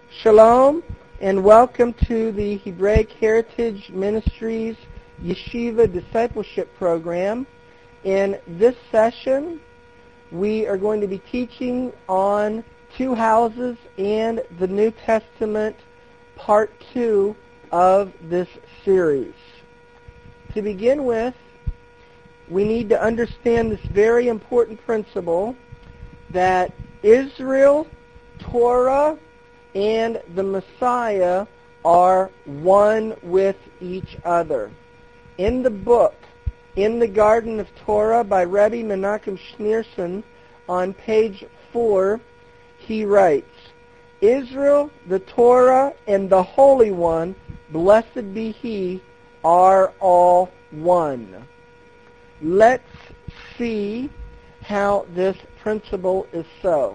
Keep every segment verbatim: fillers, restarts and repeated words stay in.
Shalom, and welcome to the Hebraic Heritage Ministries Yeshiva Discipleship Program. In this session, we are going to be teaching on two houses and the New Testament, part two of this series. To begin with, we need to understand this very important principle that Israel, Torah, and the Messiah are one with each other. In the book, In the Garden of Torah by Rebbe Menachem Schneerson, on page four, he writes, Israel, the Torah, and the Holy One, blessed be He, are all one. Let's see how this principle is so.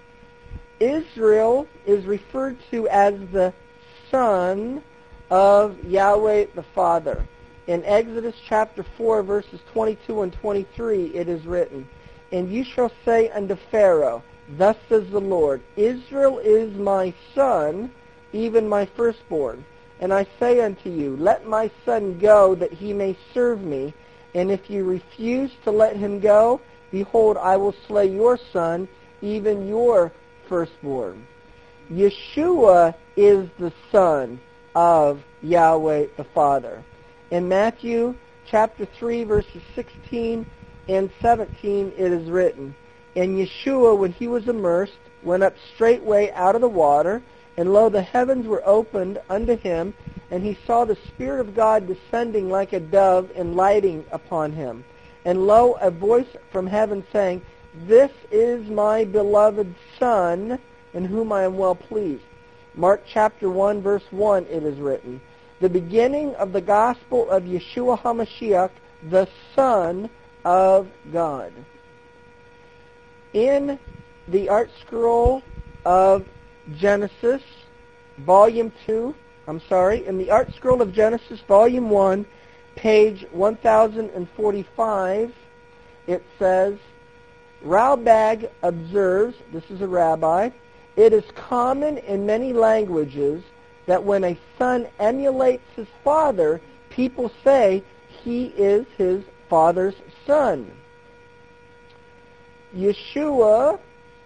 Israel is referred to as the son of Yahweh the Father. In Exodus chapter four, verses twenty-two and twenty-three, it is written, And you shall say unto Pharaoh, Thus says the Lord, Israel is my son, even my firstborn. And I say unto you, Let my son go, that he may serve me. And if you refuse to let him go, behold, I will slay your son, even your firstborn. Yeshua is the son of Yahweh the Father. In Matthew chapter three, verses sixteen and seventeen, it is written, And Yeshua, when he was immersed, went up straightway out of the water, and lo, the heavens were opened unto him, and he saw the Spirit of God descending like a dove and lighting upon him. And lo, a voice from heaven saying, This is my beloved Son, in whom I am well pleased. Mark chapter one, verse one, it is written, The beginning of the gospel of Yeshua HaMashiach, the Son of God. In the Art Scroll of Genesis, volume two, I'm sorry, in the Art Scroll of Genesis, volume one, page one thousand forty-five, it says, Ralbag observes, this is a rabbi, it is common in many languages that when a son emulates his father, people say he is his father's son. Yeshua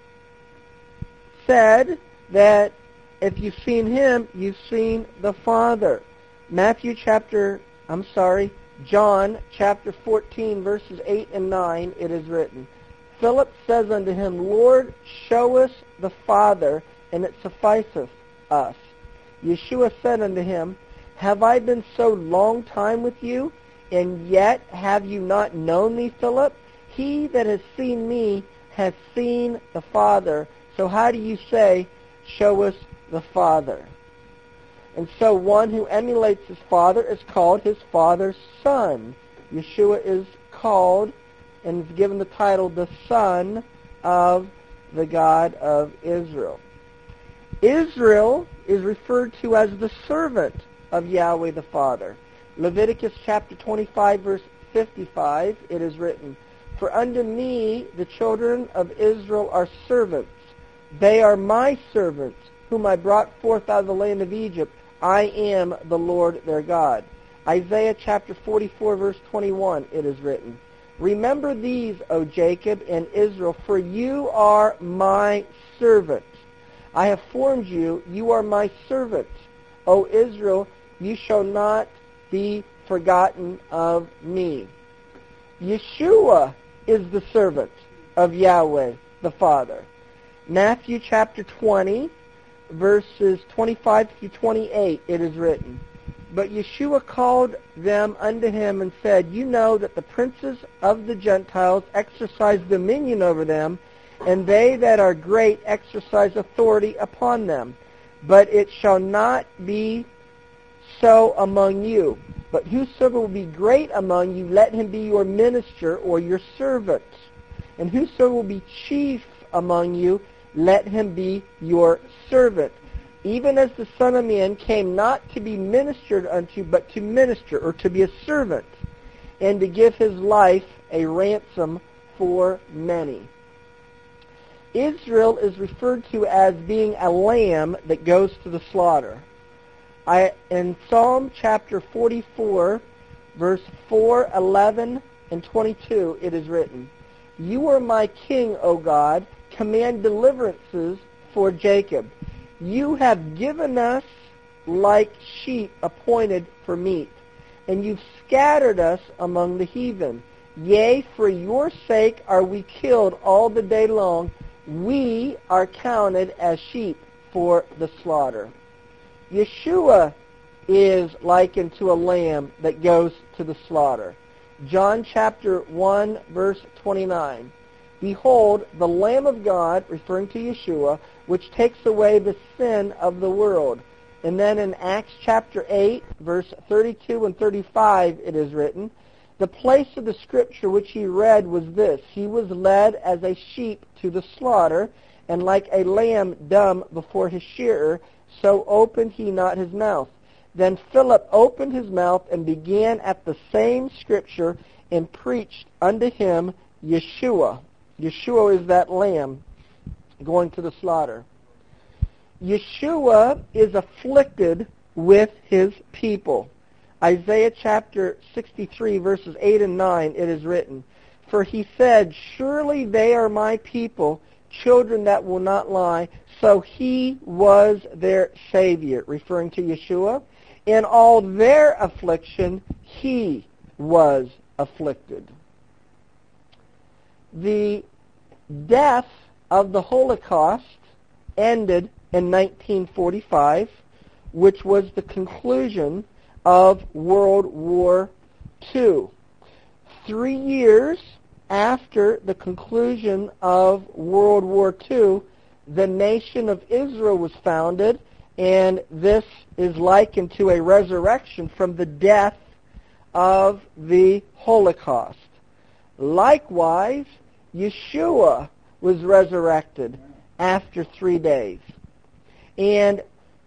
said that if you've seen him, you've seen the Father. Matthew chapter, I'm sorry, John chapter fourteen, verses eight and nine, it is written, Philip says unto him, Lord, show us the Father, and it sufficeth us. Yeshua said unto him, Have I been so long time with you, and yet have you not known me, Philip? He that has seen me hath seen the Father. So how do you say, Show us the Father? And so one who emulates his father is called his father's son. Yeshua is called and is given the title, the Son of the God of Israel. Israel is referred to as the servant of Yahweh the Father. Leviticus chapter twenty-five, verse fifty-five, it is written, For unto me the children of Israel are servants. They are my servants, whom I brought forth out of the land of Egypt. I am the Lord their God. Isaiah chapter forty-four, verse twenty-one, it is written, Remember these, O Jacob and Israel, for you are my servants. I have formed you, you are my servants. O Israel, you shall not be forgotten of me. Yeshua is the servant of Yahweh the Father. Matthew chapter twenty, verses twenty-five through twenty-eight, it is written, But Yeshua called them unto him and said, You know that the princes of the Gentiles exercise dominion over them, and they that are great exercise authority upon them. But it shall not be so among you. But whosoever will be great among you, let him be your minister or your servant. And whosoever will be chief among you, let him be your servant. Even as the Son of Man came not to be ministered unto, but to minister, or to be a servant, and to give his life a ransom for many. Israel is referred to as being a lamb that goes to the slaughter. I, in Psalm chapter forty-four, verse four, eleven, and twenty-two, it is written, "You are my king, O God, command deliverances for Jacob. You have given us like sheep appointed for meat, and you've scattered us among the heathen. Yea, for your sake are we killed all the day long. We are counted as sheep for the slaughter." Yeshua is likened to a lamb that goes to the slaughter. John chapter one, verse twenty-nine. "Behold, the Lamb of God," referring to Yeshua, "which takes away the sin of the world." And then in Acts chapter eight, verse thirty-two and thirty-five, it is written, "The place of the scripture which he read was this, He was led as a sheep to the slaughter, and like a lamb dumb before his shearer, so opened he not his mouth. Then Philip opened his mouth and began at the same scripture and preached unto him Yeshua." Yeshua is that lamb going to the slaughter. Yeshua is afflicted with his people. Isaiah chapter sixty-three, verses eight and nine, it is written, "For he said, Surely they are my people, children that will not lie. So he was their Savior," referring to Yeshua. "In all their affliction, he was afflicted." The death of the Holocaust ended in nineteen forty-five, which was the conclusion of World War Two. Three years after the conclusion of World War Two, the nation of Israel was founded, and this is likened to a resurrection from the death of the Holocaust. Likewise, Yeshua was resurrected after three days. And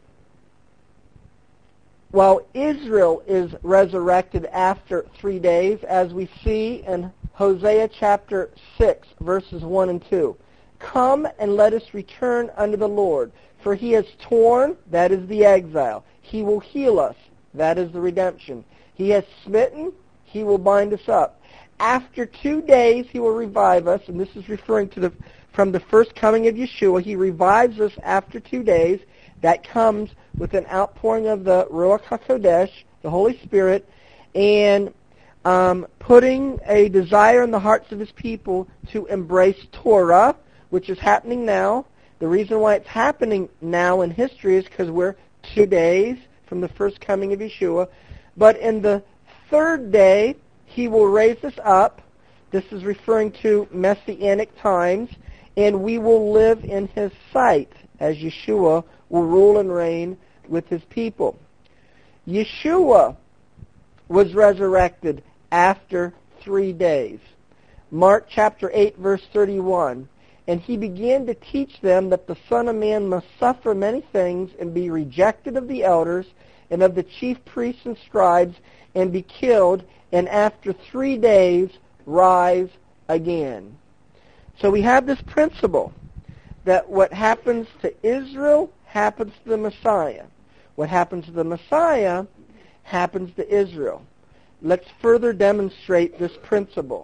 while Israel is resurrected after three days, as we see in Hosea chapter six, verses one and two, "Come and let us return unto the Lord, for he has torn," that is the exile. "He will heal us," that is the redemption. "He has smitten," he will bind us up. "After two days he will revive us," and this is referring to the from the first coming of Yeshua. He revives us after two days. That comes with an outpouring of the Ruach HaKodesh, the Holy Spirit, and um, putting a desire in the hearts of his people to embrace Torah, which is happening now. The reason why it's happening now in history is because we're two days from the first coming of Yeshua. But in the third day, he will raise us up. This is referring to Messianic times, and we will live in his sight as Yeshua will rule and reign with his people. Yeshua was resurrected after three days. Mark chapter eight, verse thirty-one. "And he began to teach them that the Son of Man must suffer many things and be rejected of the elders and of the chief priests and scribes and be killed, and after three days rise again." So we have this principle that what happens to Israel happens to the Messiah. What happens to the Messiah happens to Israel. Let's further demonstrate this principle.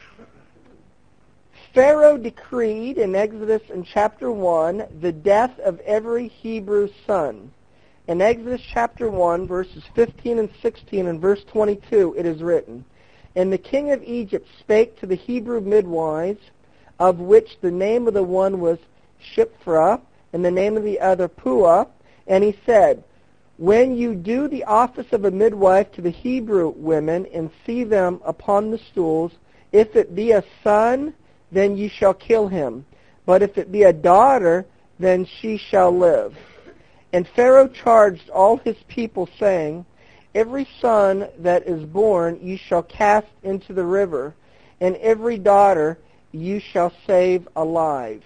Pharaoh decreed in Exodus in chapter one the death of every Hebrew son. In Exodus chapter one, verses fifteen and sixteen and verse twenty-two, it is written, "And the king of Egypt spake to the Hebrew midwives, of which the name of the one was Shiphrah, and the name of the other Puah, and he said, When you do the office of a midwife to the Hebrew women, and see them upon the stools, if it be a son, then ye shall kill him. But if it be a daughter, then she shall live. And Pharaoh charged all his people, saying, Every son that is born ye shall cast into the river, and every daughter you shall save alive.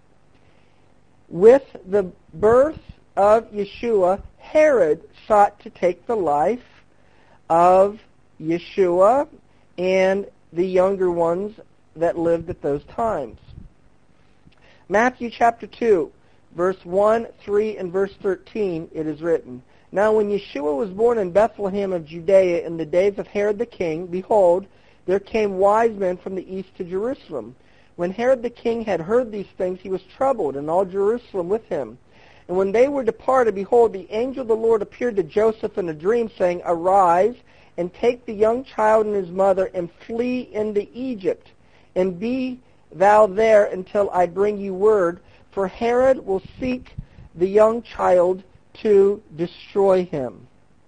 With the birth of Yeshua, Herod sought to take the life of Yeshua and the younger ones that lived at those times. Matthew chapter two, verse one, three, and verse thirteen, it is written, Now when Yeshua was born in Bethlehem of Judea in the days of Herod the king, behold, there came wise men from the east to Jerusalem. When Herod the king had heard these things, he was troubled, and all Jerusalem with him. And when they were departed, behold, the angel of the Lord appeared to Joseph in a dream, saying, Arise, and take the young child and his mother, and flee into Egypt, and be thou there until I bring you word, for Herod will seek the young child to destroy him.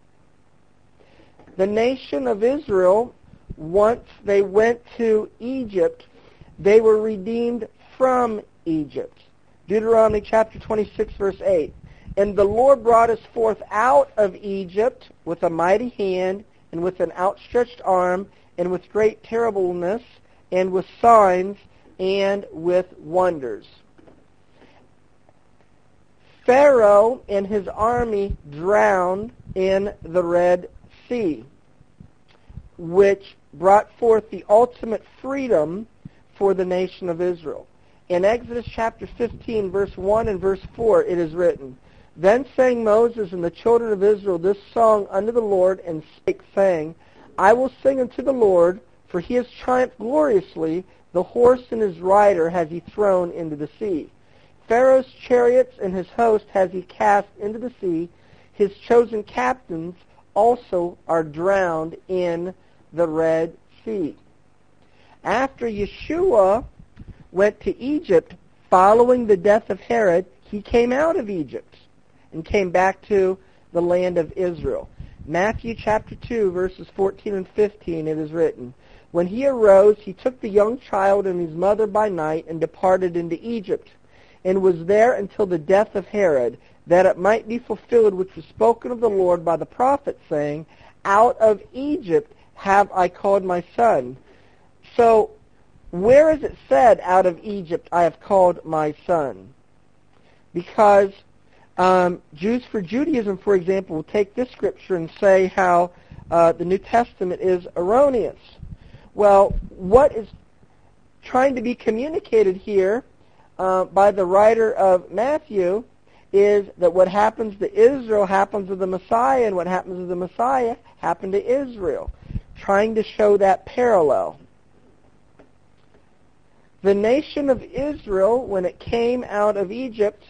The nation of Israel, once they went to Egypt, they were redeemed from Egypt. Deuteronomy chapter twenty-six, verse eight. And the Lord brought us forth out of Egypt with a mighty hand, and with an outstretched arm, and with great terribleness, and with signs, and with wonders. Pharaoh and his army drowned in the Red Sea, which brought forth the ultimate freedom for the nation of Israel. In Exodus chapter fifteen, verse one and verse four, it is written, Then sang Moses and the children of Israel this song unto the Lord, and spake, saying, I will sing unto the Lord, for he has triumphed gloriously. The horse and his rider has he thrown into the sea. Pharaoh's chariots and his host has he cast into the sea. His chosen captains also are drowned in the Red Sea. After Yeshua went to Egypt, following the death of Herod, he came out of Egypt and came back to the land of Israel. Matthew chapter two, verses fourteen and fifteen, it is written, When he arose, he took the young child and his mother by night, and departed into Egypt, and was there until the death of Herod, that it might be fulfilled which was spoken of the Lord by the prophet, saying, Out of Egypt have I called my son. So, where is it said, out of Egypt I have called my son? Because um, Jews for Judaism, for example, will take this scripture and say how uh, the New Testament is erroneous. Well, what is trying to be communicated here uh, by the writer of Matthew is that what happens to Israel happens to the Messiah, and what happens to the Messiah happened to Israel, trying to show that parallel. The nation of Israel, when it came out of Egypt,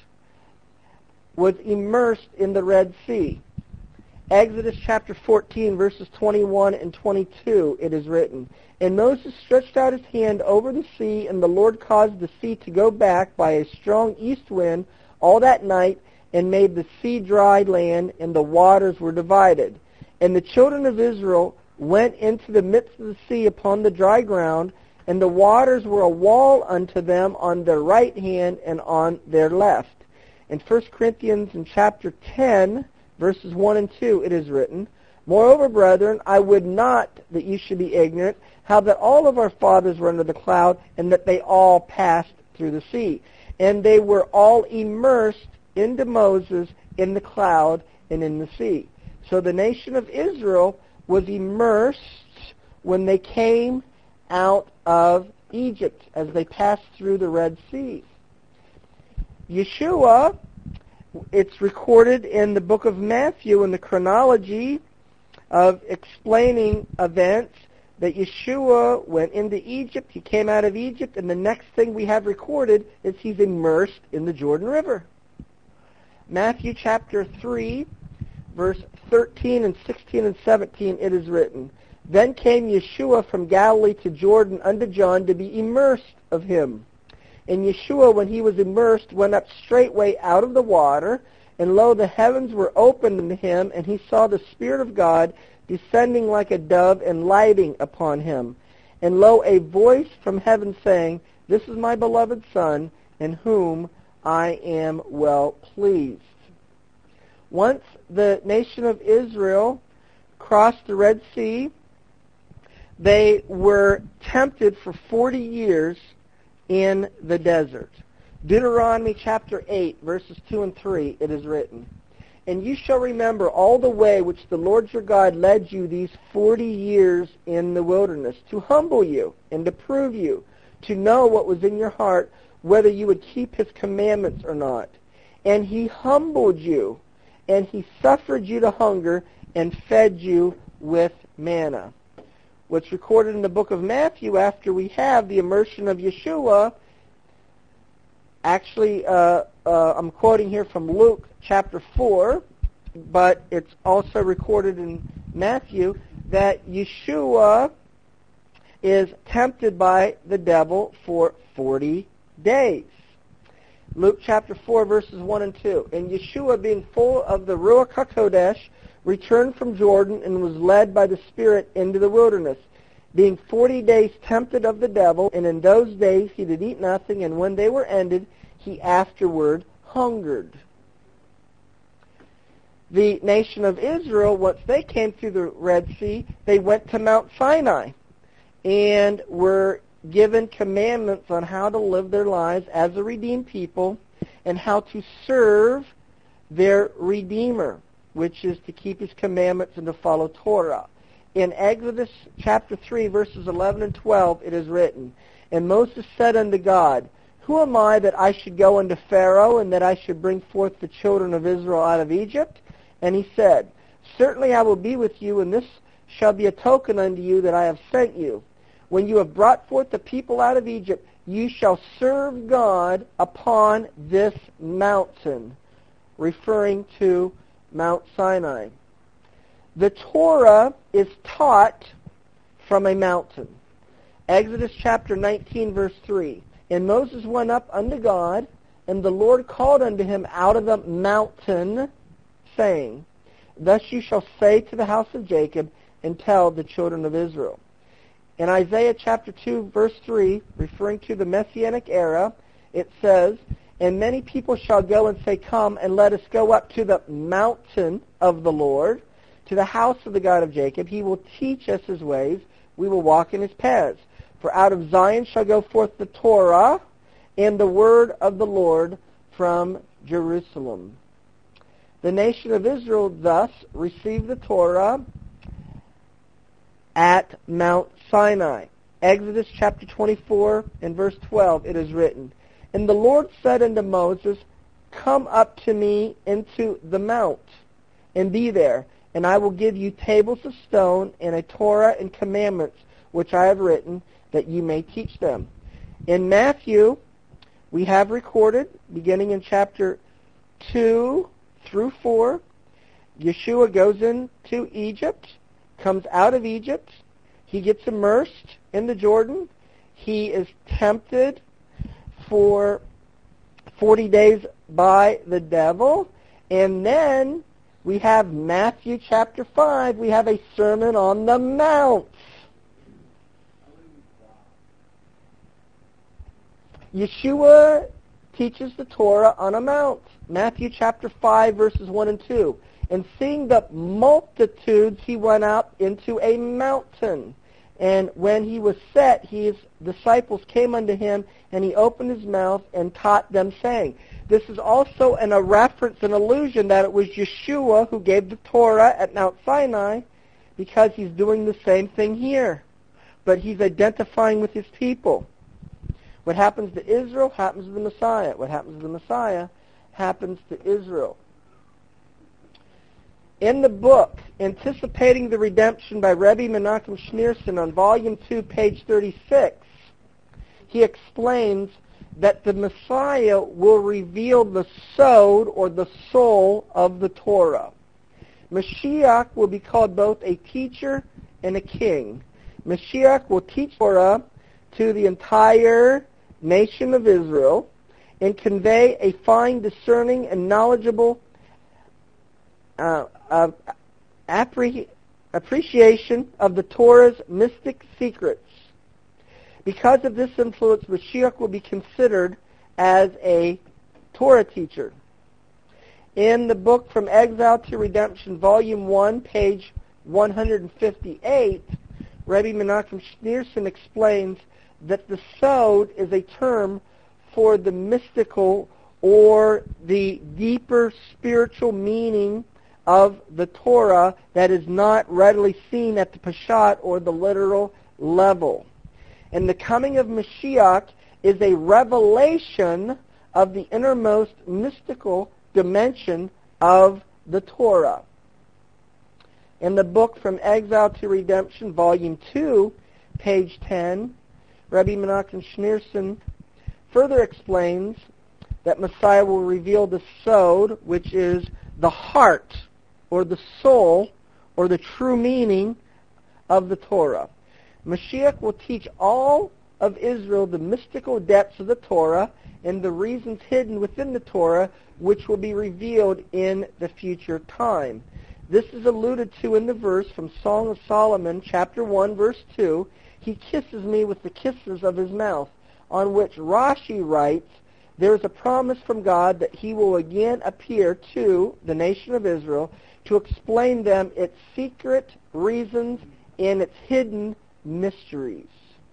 was immersed in the Red Sea. Exodus chapter fourteen, verses twenty-one and twenty-two, it is written, And Moses stretched out his hand over the sea, and the Lord caused the sea to go back by a strong east wind all that night, and made the sea dry land, and the waters were divided. And the children of Israel went into the midst of the sea upon the dry ground, and the waters were a wall unto them on their right hand and on their left. In First Corinthians in chapter ten, verses one and two, it is written, Moreover, brethren, I would not that you should be ignorant, how that all of our fathers were under the cloud, and that they all passed through the sea. And they were all immersed into Moses in the cloud and in the sea. So the nation of Israel was immersed when they came out of Egypt as they passed through the Red Sea. Yeshua, it's recorded in the book of Matthew in the chronology of explaining events that Yeshua went into Egypt, he came out of Egypt, and the next thing we have recorded is he's immersed in the Jordan River. Matthew chapter three, verse thirteen and sixteen and seventeen, it is written, Then came Yeshua from Galilee to Jordan unto John to be immersed of him. And Yeshua, when he was immersed, went up straightway out of the water, and lo, the heavens were opened unto him, and he saw the Spirit of God descending like a dove and lighting upon him. And lo, a voice from heaven saying, This is my beloved Son, in whom I am well pleased. Once the nation of Israel crossed the Red Sea, they were tempted for forty years in the desert. Deuteronomy chapter eight, verses two and three, it is written, And you shall remember all the way which the Lord your God led you these forty years in the wilderness, to humble you and to prove you, to know what was in your heart, whether you would keep his commandments or not. And he humbled you, and he suffered you to hunger and fed you with manna. What's recorded in the book of Matthew after we have the immersion of Yeshua, actually, uh, uh, I'm quoting here from Luke chapter four, but it's also recorded in Matthew that Yeshua is tempted by the devil for forty days. Luke chapter four, verses one and two. And Yeshua, being full of the Ruach HaKodesh, returned from Jordan and was led by the Spirit into the wilderness, being forty days tempted of the devil. And in those days he did eat nothing, and when they were ended, he afterward hungered. The nation of Israel, once they came through the Red Sea, they went to Mount Sinai and were given commandments on how to live their lives as a redeemed people and how to serve their Redeemer, which is to keep his commandments and to follow Torah. In Exodus chapter three, verses eleven and twelve, it is written, And Moses said unto God, Who am I that I should go unto Pharaoh, and that I should bring forth the children of Israel out of Egypt? And he said, Certainly I will be with you, and this shall be a token unto you that I have sent you. When you have brought forth the people out of Egypt, you shall serve God upon this mountain, referring to Mount Sinai. The Torah is taught from a mountain. Exodus chapter nineteen, verse three. And Moses went up unto God, and the Lord called unto him out of the mountain, saying, Thus you shall say to the house of Jacob, and tell the children of Israel. In Isaiah chapter two, verse three, referring to the Messianic era, it says, And many people shall go and say, Come, and let us go up to the mountain of the Lord, to the house of the God of Jacob. He will teach us his ways. We will walk in his paths. For out of Zion shall go forth the Torah and the word of the Lord from Jerusalem. The nation of Israel thus received the Torah at Mount Sinai. Exodus chapter twenty-four and verse twelve, it is written, And the Lord said unto Moses, Come up to me into the mount, and be there, and I will give you tables of stone and a Torah and commandments which I have written, that you may teach them. In Matthew, we have recorded, beginning in chapter two through four, Yeshua goes into Egypt, comes out of Egypt, he gets immersed in the Jordan, he is tempted for forty days by the devil, and then we have Matthew chapter five, we have a Sermon on the Mount. Yeshua teaches the Torah on a mount. Matthew chapter five, verses one and two. And seeing the multitudes, he went up into a mountain. And when he was set, his disciples came unto him, and he opened his mouth and taught them, saying. This is also an, a reference, an allusion that it was Yeshua who gave the Torah at Mount Sinai, because he's doing the same thing here. But he's identifying with his people. What happens to Israel happens to the Messiah. What happens to the Messiah happens to Israel. In the book, Anticipating the Redemption by Rebbe Menachem Schneerson on volume two, page thirty-six, he explains that the Messiah will reveal the sod, or the soul, of the Torah. Mashiach will be called both a teacher and a king. Mashiach will teach Torah to the entire nation of Israel and convey a fine, discerning, and knowledgeable uh, uh, appre- appreciation of the Torah's mystic secrets. Because of this influence, Mashiach will be considered as a Torah teacher. In the book From Exile to Redemption, volume one, page one hundred fifty-eight, Rebbe Menachem Schneerson explains that the sod is a term for the mystical or the deeper spiritual meaning of the Torah that is not readily seen at the Peshat or the literal level. And the coming of Mashiach is a revelation of the innermost mystical dimension of the Torah. In the book From Exile to Redemption, Volume two, page ten, Rabbi Menachem Schneerson further explains that Messiah will reveal the Sod, which is the heart or the soul or the true meaning of the Torah. Mashiach will teach all of Israel the mystical depths of the Torah and the reasons hidden within the Torah, which will be revealed in the future time. This is alluded to in the verse from Song of Solomon, chapter one, verse two. He kisses me with the kisses of his mouth, on which Rashi writes, there is a promise from God that he will again appear to the nation of Israel to explain them its secret reasons and its hidden mysteries.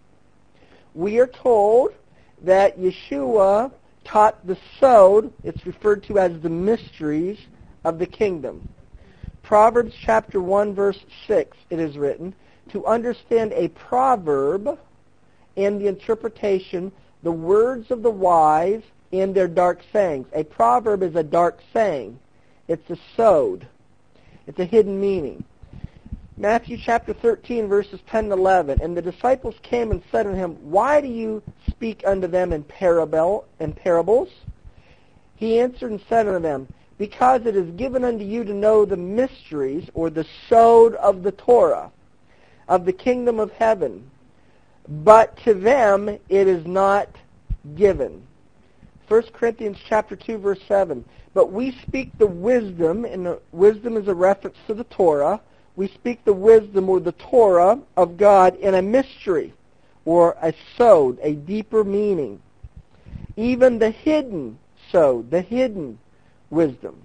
We are told that Yeshua taught the Sod, it's referred to as the mysteries of the kingdom. Proverbs chapter one, verse six, it is written, to understand a proverb and the interpretation, the words of the wise and their dark sayings. A proverb is a dark saying. It's a Sod. It's a hidden meaning. Matthew chapter thirteen, verses ten and eleven. And the disciples came and said unto him, why do you speak unto them in parable in parables? He answered and said unto them, because it is given unto you to know the mysteries, or the Sod of the Torah, of the kingdom of heaven. But to them it is not given. First Corinthians chapter two, verse seven. But we speak the wisdom, and the wisdom is a reference to the Torah. We speak the wisdom or the Torah of God in a mystery, or a Sod, a deeper meaning. Even the hidden Sod, the hidden wisdom.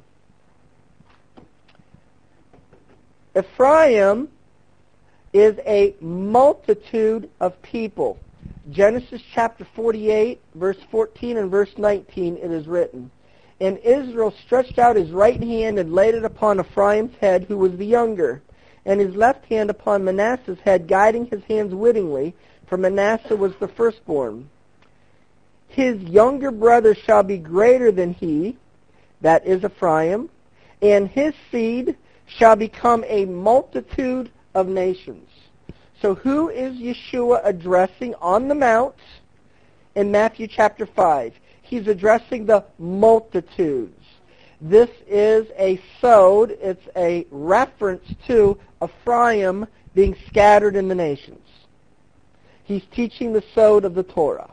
Ephraim is a multitude of people. Genesis chapter forty-eight, verse fourteen and verse nineteen, it is written, and Israel stretched out his right hand and laid it upon Ephraim's head, who was the younger, and his left hand upon Manasseh's head, guiding his hands wittingly, for Manasseh was the firstborn. His younger brother shall be greater than he, that is Ephraim, and his seed shall become a multitude of nations. So who is Yeshua addressing on the Mount in Matthew chapter five? He's addressing the multitudes. This is a Sod. It's a reference to Ephraim being scattered in the nations. He's teaching the Sod of the Torah.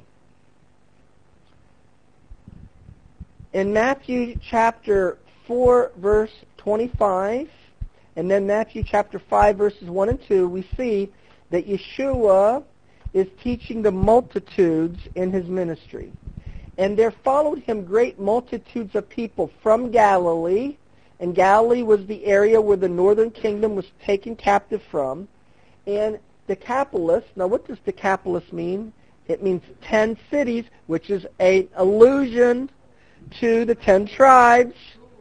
In Matthew chapter four, verse twenty-five, and then Matthew chapter five, verses one and two, we see that Yeshua is teaching the multitudes in his ministry. And there followed him great multitudes of people from Galilee, and Galilee was the area where the northern kingdom was taken captive from, and Decapolis. Now what does Decapolis mean? It means ten cities, which is an allusion to the ten tribes.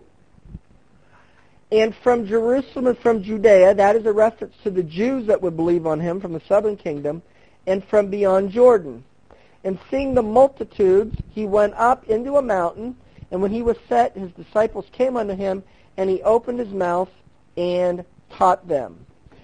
And from Jerusalem and from Judea, that is a reference to the Jews that would believe on him from the southern kingdom, and from beyond Jordan. And seeing the multitudes, he went up into a mountain, and when he was set, his disciples came unto him, and he opened his mouth and taught them.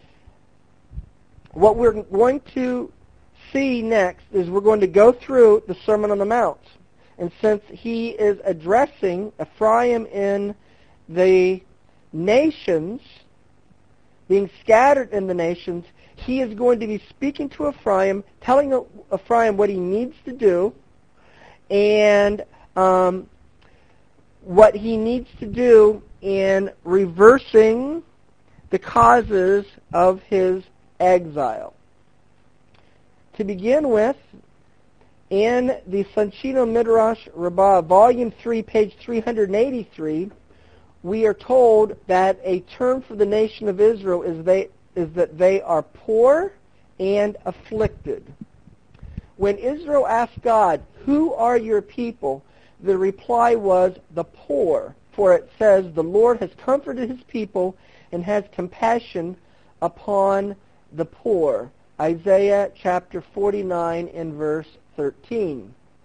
What we're going to see next is we're going to go through the Sermon on the Mount. And since he is addressing Ephraim in the nations, being scattered in the nations, he is going to be speaking to Ephraim, telling Ephraim what he needs to do, and um, what he needs to do in reversing the causes of his exile. To begin with, in the Sanchino Midrash Rabbah, Volume three, page three hundred eighty-three, we are told that a term for the nation of Israel is they is that they are poor and afflicted. When Israel asked God, who are your people? The reply was the poor, for it says, the Lord has comforted his people and has compassion upon the poor. Isaiah chapter forty-nine and verse thirteen.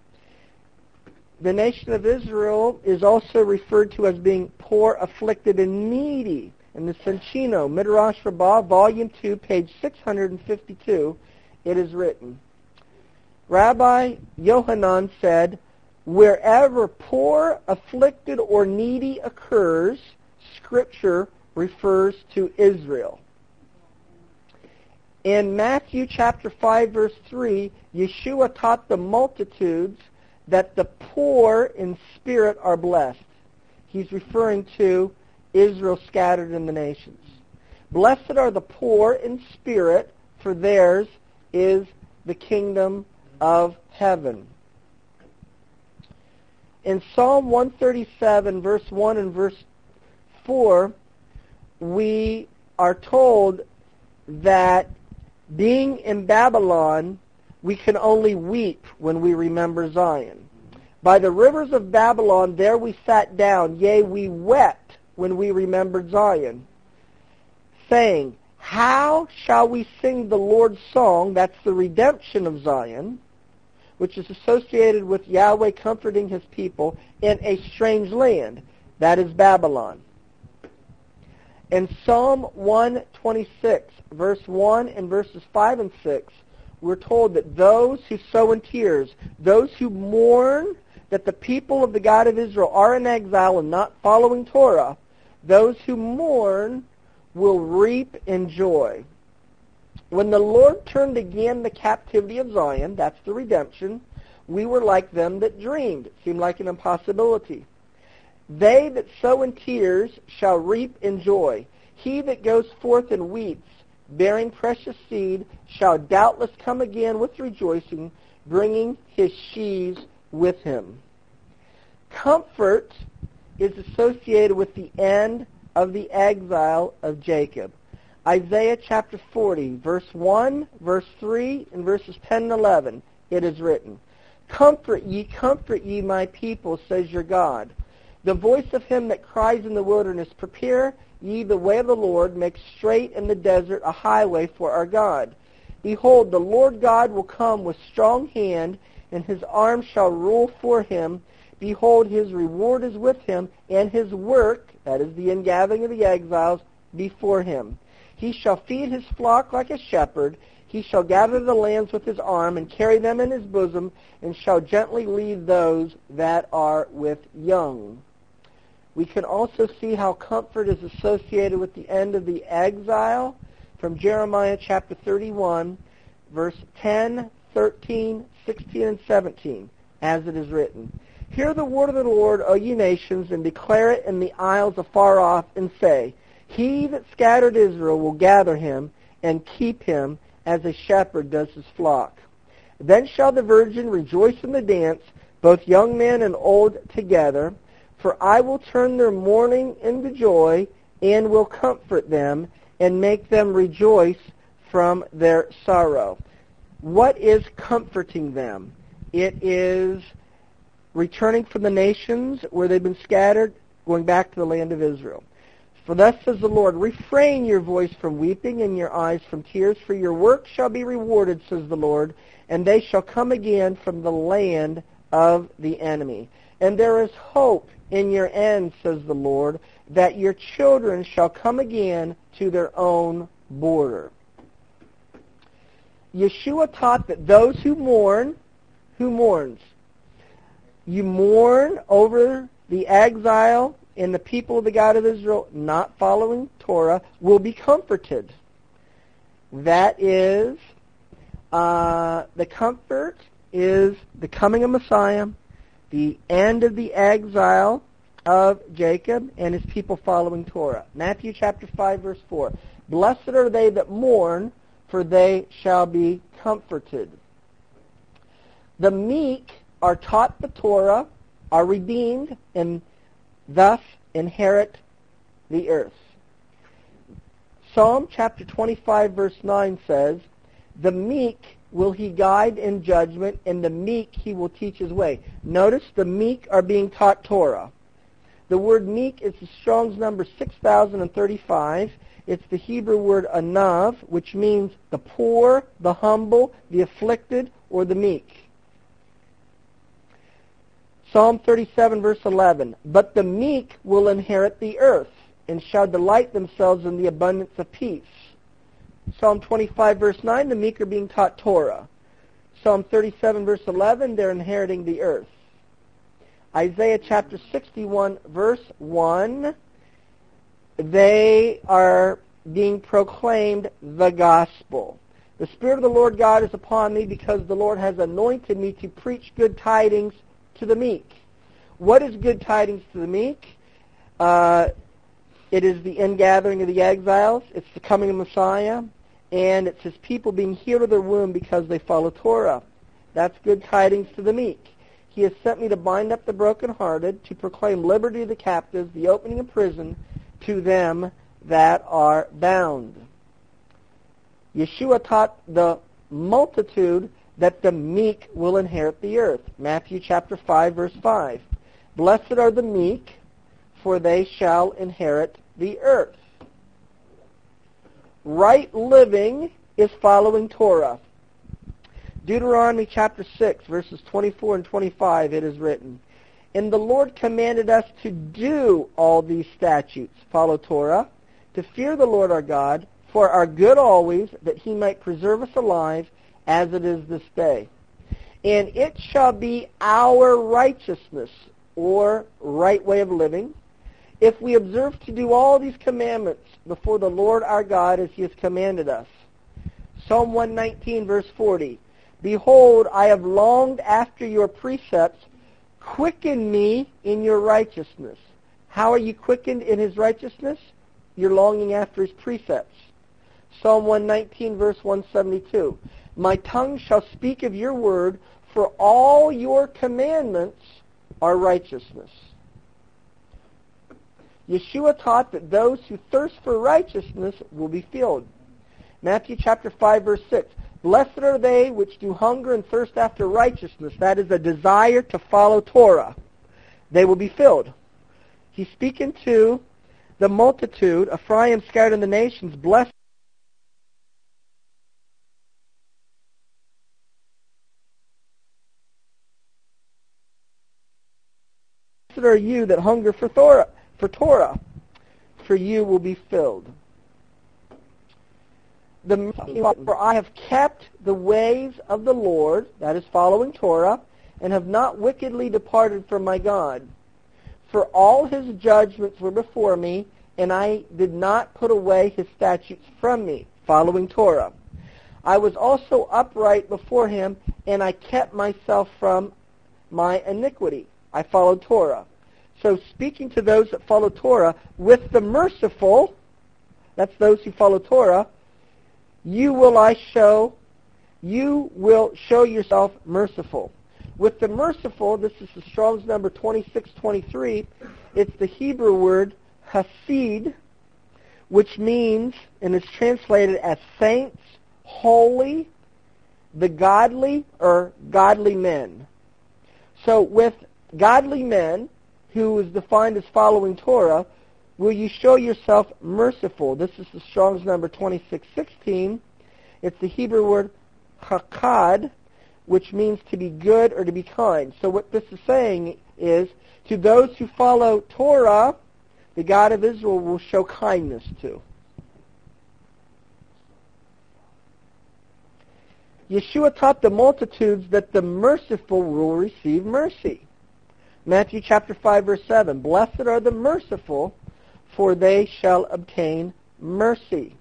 the nation of Israel is also referred to as being poor, afflicted, and needy. In the Soncino, Midrash Rabbah, Volume two, page six hundred fifty-two, it is written, Rabbi Yohanan said, wherever poor, afflicted, or needy occurs, Scripture refers to Israel. In Matthew chapter five, verse three, Yeshua taught the multitudes that the poor in spirit are blessed. He's referring to Israel scattered in the nations. Blessed are the poor in spirit, for theirs is the kingdom of heaven. In Psalm one thirty-seven, verse one and verse four, we are told that being in Babylon, we can only weep when we remember Zion. By the rivers of Babylon, there we sat down, yea, we wept when we remembered Zion, saying, how shall we sing the Lord's song, that's the redemption of Zion, which is associated with Yahweh comforting his people in a strange land, that is Babylon. In Psalm one twenty-six, verse one and verses five and six, we're told that those who sow in tears, those who mourn that the people of the God of Israel are in exile and not following Torah, those who mourn will reap in joy. When the Lord turned again the captivity of Zion, that's the redemption, we were like them that dreamed. It seemed like an impossibility. They that sow in tears shall reap in joy. He that goes forth and weeps, bearing precious seed, shall doubtless come again with rejoicing, bringing his sheaves with him. Comfort is associated with the end of the exile of Jacob. Isaiah chapter forty, verse one, verse three, and verses ten and eleven, it is written, Comfort ye, comfort ye, my people, says your God. The voice of him that cries in the wilderness, prepare ye the way of the Lord, make straight in the desert a highway for our God. Behold, the Lord God will come with strong hand, and his arm shall rule for him. Behold, his reward is with him, and his work, that is the ingathering of the exiles, before him. He shall feed his flock like a shepherd. He shall gather the lambs with his arm, and carry them in his bosom, and shall gently lead those that are with young. We can also see how comfort is associated with the end of the exile from Jeremiah chapter thirty-one, verse ten, thirteen, sixteen, and seventeen, as it is written. Hear the word of the Lord, O ye nations, and declare it in the isles afar off, and say, He that scattered Israel will gather him, and keep him, as a shepherd does his flock. Then shall the virgin rejoice in the dance, both young men and old together. For I will turn their mourning into joy, and will comfort them, and make them rejoice from their sorrow. What is comforting them? It is returning from the nations where they've been scattered, going back to the land of Israel. For thus says the Lord, refrain your voice from weeping and your eyes from tears, for your work shall be rewarded, says the Lord, and they shall come again from the land of the enemy. And there is hope in your end, says the Lord, that your children shall come again to their own border. Yeshua taught that those who mourn, who mourns? You mourn over the exile and the people of the God of Israel not following Torah will be comforted. That is, uh, the comfort is the coming of Messiah, the end of the exile of Jacob and his people following Torah. Matthew chapter five, verse four. Blessed are they that mourn, for they shall be comforted. The meek are taught the Torah, are redeemed, and thus inherit the earth. Psalm chapter twenty-five, verse nine says, The meek will he guide in judgment, and the meek he will teach his way. Notice the meek are being taught Torah. The word meek is the Strong's number six thousand thirty-five. It's the Hebrew word anav, which means the poor, the humble, the afflicted, or the meek. Psalm thirty-seven, verse eleven. But the meek will inherit the earth and shall delight themselves in the abundance of peace. Psalm twenty-five, verse nine, the meek are being taught Torah. Psalm thirty-seven, verse eleven, they're inheriting the earth. Isaiah chapter sixty-one, verse one, they are being proclaimed the gospel. The Spirit of the Lord God is upon me because the Lord has anointed me to preach good tidings to the meek. What is good tidings to the meek? Uh, it is the ingathering of the exiles. It's the coming of Messiah. And it's his people being healed of their womb because they follow Torah. That's good tidings to the meek. He has sent me to bind up the brokenhearted, to proclaim liberty to the captives, the opening of prison to them that are bound. Yeshua taught the multitude that the meek will inherit the earth. Matthew chapter five, verse five. Blessed are the meek, for they shall inherit the earth. Right living is following Torah. Deuteronomy chapter six, verses twenty-four and twenty-five, it is written, And the Lord commanded us to do all these statutes, follow Torah, to fear the Lord our God, for our good always, that he might preserve us alive, as it is this day. And it shall be our righteousness, or right way of living, if we observe to do all these commandments before the Lord our God as he has commanded us. Psalm one nineteen, verse forty. Behold, I have longed after your precepts. Quicken me in your righteousness. How are you quickened in his righteousness? You're longing after his precepts. Psalm one nineteen, verse one seventy-two. My tongue shall speak of your word, for all your commandments are righteousness. Yeshua taught that those who thirst for righteousness will be filled. Matthew chapter five, verse six. Blessed are they which do hunger and thirst after righteousness. That is a desire to follow Torah. They will be filled. He's speaking to the multitude, Ephraim scattered in the nations. Blessed are you that hunger for Torah, for Torah, for you will be filled. The, for I have kept the ways of the Lord, that is following Torah, and have not wickedly departed from my God. For all his judgments were before me, and I did not put away his statutes from me, following Torah. I was also upright before him, and I kept myself from my iniquity. I followed Torah. So speaking to those that follow Torah, with the merciful, that's those who follow Torah, you will I show, you will show yourself merciful. With the merciful, this is the Strong's number twenty-six twenty-three, it's the Hebrew word hasid, which means, and is translated as saints, holy, the godly, or godly men. So with godly men, who is defined as following Torah, will you show yourself merciful? This is the Strong's number twenty-six sixteen. It's the Hebrew word hakad, which means to be good or to be kind. So what this is saying is, to those who follow Torah, the God of Israel will show kindness to. Yeshua taught the multitudes that the merciful will receive mercy. Matthew chapter five, verse seven. Blessed are the merciful, for they shall obtain mercy.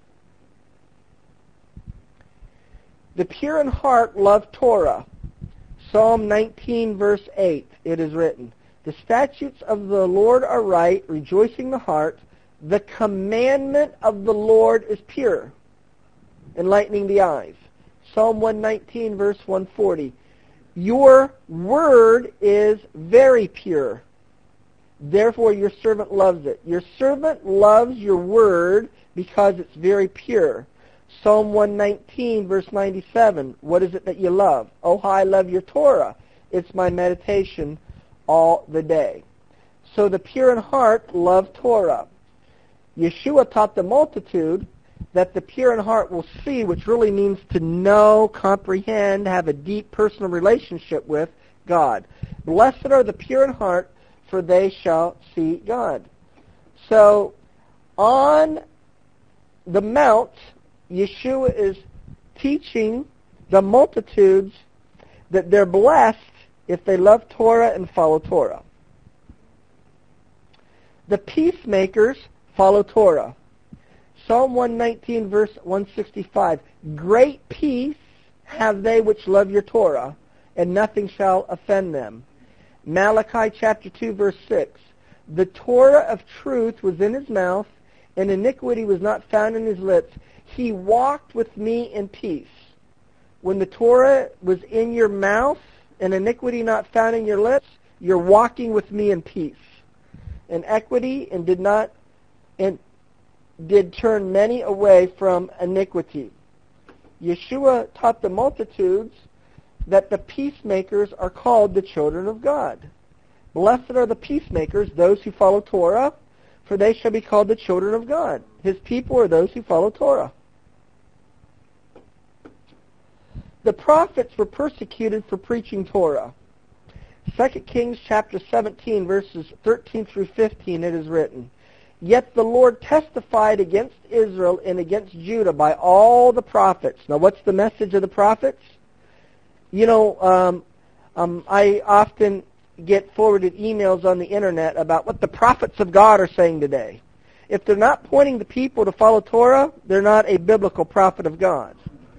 The pure in heart love Torah. Psalm nineteen, verse eight, it is written, The statutes of the Lord are right, rejoicing the heart. The commandment of the Lord is pure, enlightening the eyes. Psalm one nineteen, verse one forty. Your word is very pure. Therefore your servant loves it. Your servant loves your word because it's very pure. Psalm one nineteen, verse ninety-seven. What is it that you love? Oh, how I love your Torah. It's my meditation all the day. So the pure in heart love Torah. Yeshua taught the multitude that the pure in heart will see, which really means to know, comprehend, have a deep personal relationship with God. Blessed are the pure in heart, for they shall see God. So, on the Mount, Yeshua is teaching the multitudes that they're blessed if they love Torah and follow Torah. The peacemakers follow Torah. Psalm one nineteen, verse one sixty-five. Great peace have they which love your Torah, and nothing shall offend them. Malachi chapter two, verse six. The Torah of truth was in his mouth, and iniquity was not found in his lips. He walked with me in peace. When the Torah was in your mouth, and iniquity not found in your lips, you're walking with me in peace. And equity, and did not, and did turn many away from iniquity. Yeshua taught the multitudes that the peacemakers are called the children of God. Blessed are the peacemakers, those who follow Torah, for they shall be called the children of God. His people are those who follow Torah. The prophets were persecuted for preaching Torah. Second Kings chapter seventeen, verses thirteen through fifteen, it is written, Yet the Lord testified against Israel and against Judah by all the prophets. Now, what's the message of the prophets? You know, um, um, I often get forwarded emails on the internet about what the prophets of God are saying today. If they're not pointing the people to follow Torah, they're not a biblical prophet of God.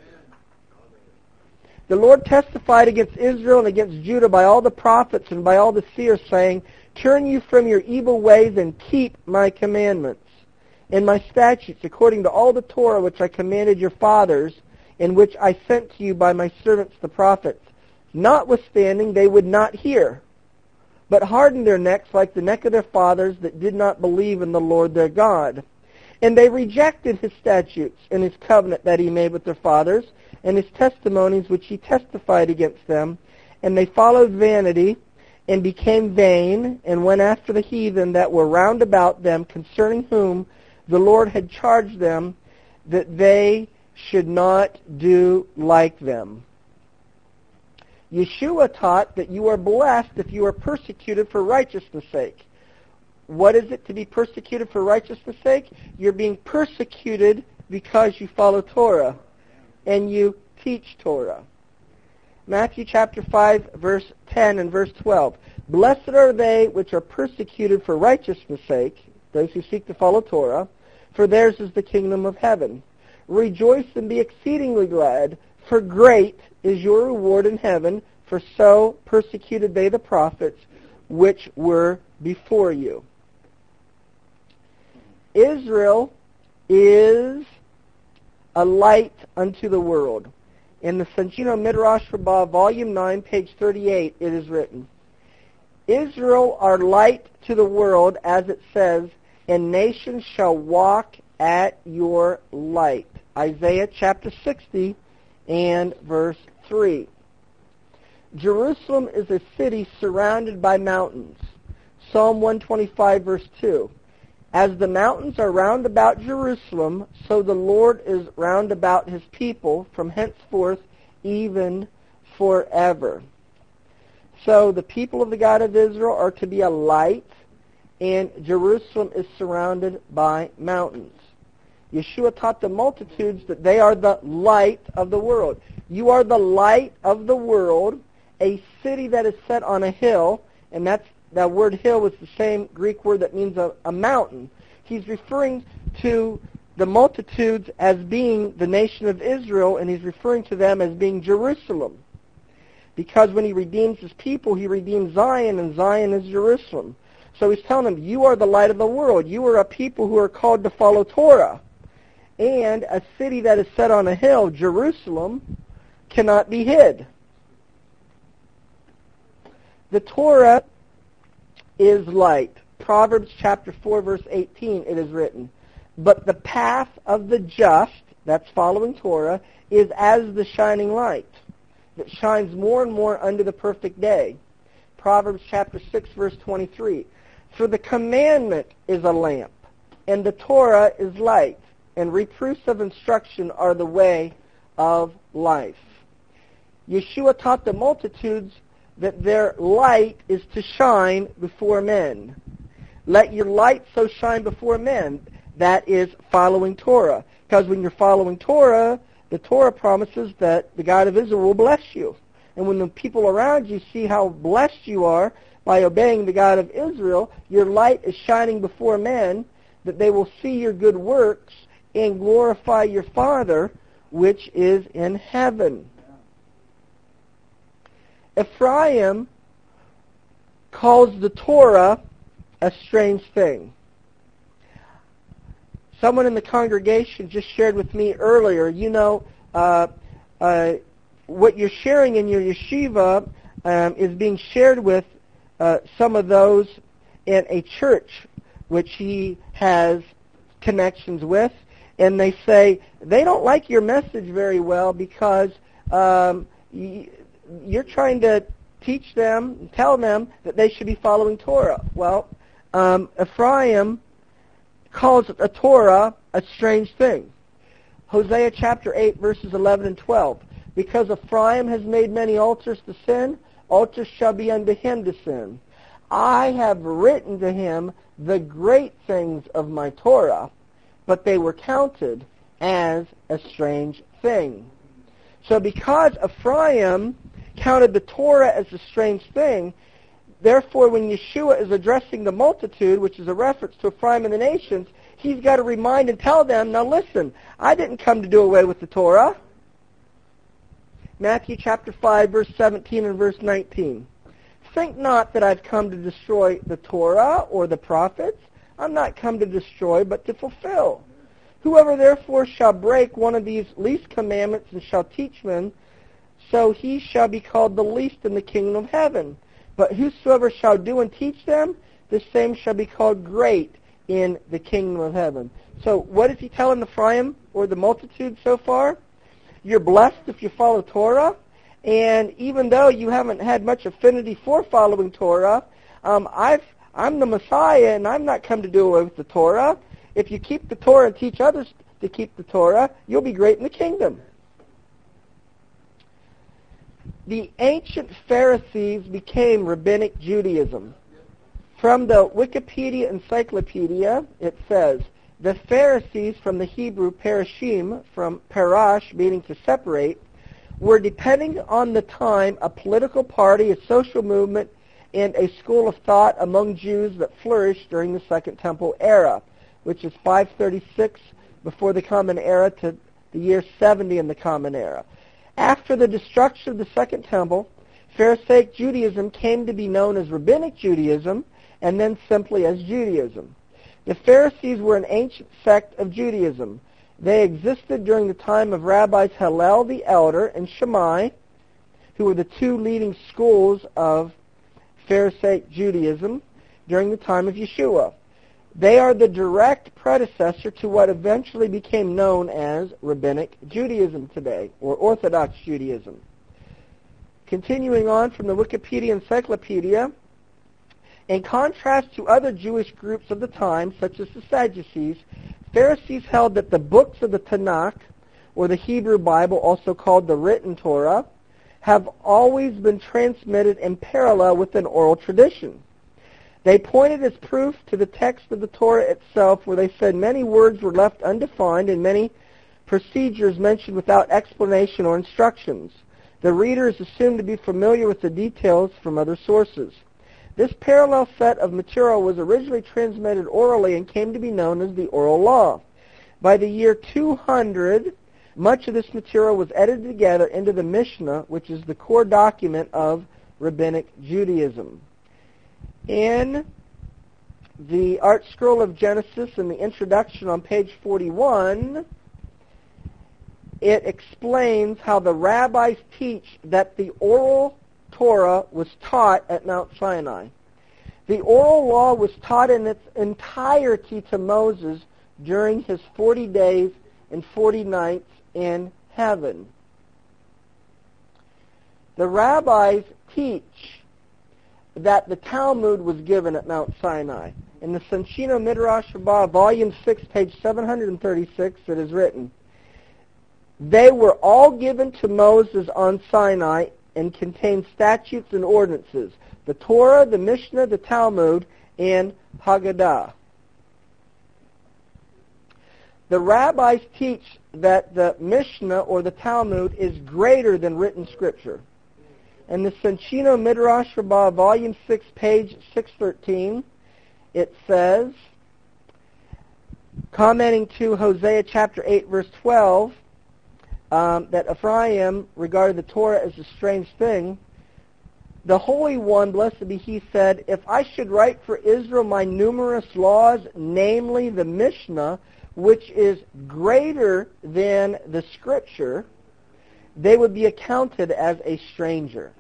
The Lord testified against Israel and against Judah by all the prophets and by all the seers, saying, Turn you from your evil ways and keep my commandments and my statutes, according to all the Torah which I commanded your fathers, and which I sent to you by my servants the prophets. Notwithstanding, they would not hear, but hardened their necks like the neck of their fathers that did not believe in the Lord their God. And they rejected his statutes and his covenant that he made with their fathers, and his testimonies which he testified against them. And they followed vanity, and became vain, and went after the heathen that were round about them, concerning whom the Lord had charged them that they should not do like them. Yeshua taught that you are blessed if you are persecuted for righteousness' sake. What is it to be persecuted for righteousness' sake? You're being persecuted because you follow Torah and you teach Torah. Matthew chapter five, verse ten and verse twelve. Blessed are they which are persecuted for righteousness' sake, those who seek to follow Torah, for theirs is the kingdom of heaven. Rejoice and be exceedingly glad, for great is your reward in heaven, for so persecuted they the prophets which were before you. Israel is a light unto the world. In the Sanchino Midrash Rabbah, volume nine, page thirty-eight, it is written, Israel are light to the world, as it says, and nations shall walk at your light. Isaiah chapter sixty and verse three. Jerusalem is a city surrounded by mountains. Psalm one twenty-five, verse two. As the mountains are round about Jerusalem, so the Lord is round about his people from henceforth even forever. So the people of the God of Israel are to be a light, and Jerusalem is surrounded by mountains. Yeshua taught the multitudes that they are the light of the world. You are the light of the world, a city that is set on a hill, and that's that word hill was the same Greek word that means a, a mountain. He's referring to the multitudes as being the nation of Israel, and he's referring to them as being Jerusalem. Because when he redeems his people, he redeems Zion, and Zion is Jerusalem. So he's telling them, you are the light of the world. You are a people who are called to follow Torah. And a city that is set on a hill, Jerusalem, cannot be hid. The Torah is light. Proverbs chapter four, verse eighteen, it is written, But the path of the just, that's following Torah, is as the shining light that shines more and more unto the perfect day. Proverbs chapter six, verse twenty-three. For the commandment is a lamp, and the Torah is light, and reproofs of instruction are the way of life. Yeshua taught the multitudes that their light is to shine before men. Let your light so shine before men. That is following Torah. Because when you're following Torah, the Torah promises that the God of Israel will bless you. And when the people around you see how blessed you are by obeying the God of Israel, your light is shining before men, that they will see your good works and glorify your Father, which is in heaven. Ephraim calls the Torah a strange thing. Someone in the congregation just shared with me earlier, you know, uh, uh, what you're sharing in your yeshiva um, is being shared with uh, some of those in a church which he has connections with, and they say they don't like your message very well because um, y- you're trying to teach them, tell them that they should be following Torah. Well, um, Ephraim calls a Torah a strange thing. Hosea chapter eight, verses eleven and twelve. Because Ephraim has made many altars to sin, altars shall be unto him to sin. I have written to him the great things of my Torah, but they were counted as a strange thing. So because Ephraim counted the Torah as a strange thing, therefore when Yeshua is addressing the multitude, which is a reference to Ephraim and the nations, he's got to remind and tell them, now listen, I didn't come to do away with the Torah. Matthew chapter five, verse seventeen and verse nineteen. Think not that I've come to destroy the Torah or the prophets. I'm not come to destroy, but to fulfill. Whoever therefore shall break one of these least commandments and shall teach men, so he shall be called the least in the kingdom of heaven. But whosoever shall do and teach them, the same shall be called great in the kingdom of heaven. So what is he telling Ephraim or the multitude so far? You're blessed if you follow Torah, and even though you haven't had much affinity for following Torah, um, I've, I'm the Messiah, and I'm not come to do away with the Torah. If you keep the Torah and teach others to keep the Torah, you'll be great in the kingdom. The ancient Pharisees became Rabbinic Judaism. From the Wikipedia Encyclopedia, it says, the Pharisees, from the Hebrew parashim, from parash, meaning to separate, were, depending on the time, a political party, a social movement, and a school of thought among Jews that flourished during the Second Temple era, which is five thirty-six before the Common Era to the year seventy in the Common Era. After the destruction of the Second Temple, Pharisaic Judaism came to be known as Rabbinic Judaism, and then simply as Judaism. The Pharisees were an ancient sect of Judaism. They existed during the time of Rabbis Hillel the Elder and Shammai, who were the two leading schools of Pharisaic Judaism during the time of Yeshua. They are the direct predecessor to what eventually became known as Rabbinic Judaism today, or Orthodox Judaism. Continuing on from the Wikipedia Encyclopedia, in contrast to other Jewish groups of the time, such as the Sadducees, Pharisees held that the books of the Tanakh, or the Hebrew Bible, also called the written Torah, have always been transmitted in parallel with an oral tradition. They pointed as proof to the text of the Torah itself, where they said many words were left undefined and many procedures mentioned without explanation or instructions. The reader is assumed to be familiar with the details from other sources. This parallel set of material was originally transmitted orally and came to be known as the oral law. By the year two hundred, much of this material was edited together into the Mishnah, which is the core document of Rabbinic Judaism. In the Art Scroll of Genesis, in the introduction on page forty-one, it explains how the rabbis teach that the oral Torah was taught at Mount Sinai. The oral law was taught in its entirety to Moses during his forty days and forty nights in heaven. The rabbis teach that the Talmud was given at Mount Sinai. In the Sanchino Midrash Rabbah, volume six, page seven hundred thirty-six, it is written, they were all given to Moses on Sinai and contains statutes and ordinances. The Torah, the Mishnah, the Talmud, and Haggadah. The rabbis teach that the Mishnah or the Talmud is greater than written scripture. In the Soncino Midrash Rabbah, volume six, page six thirteen, it says, commenting to Hosea chapter eight, verse twelve, um, that Ephraim regarded the Torah as a strange thing, the Holy One, blessed be He, said, if I should write for Israel my numerous laws, namely the Mishnah, which is greater than the Scripture, they would be accounted as a stranger.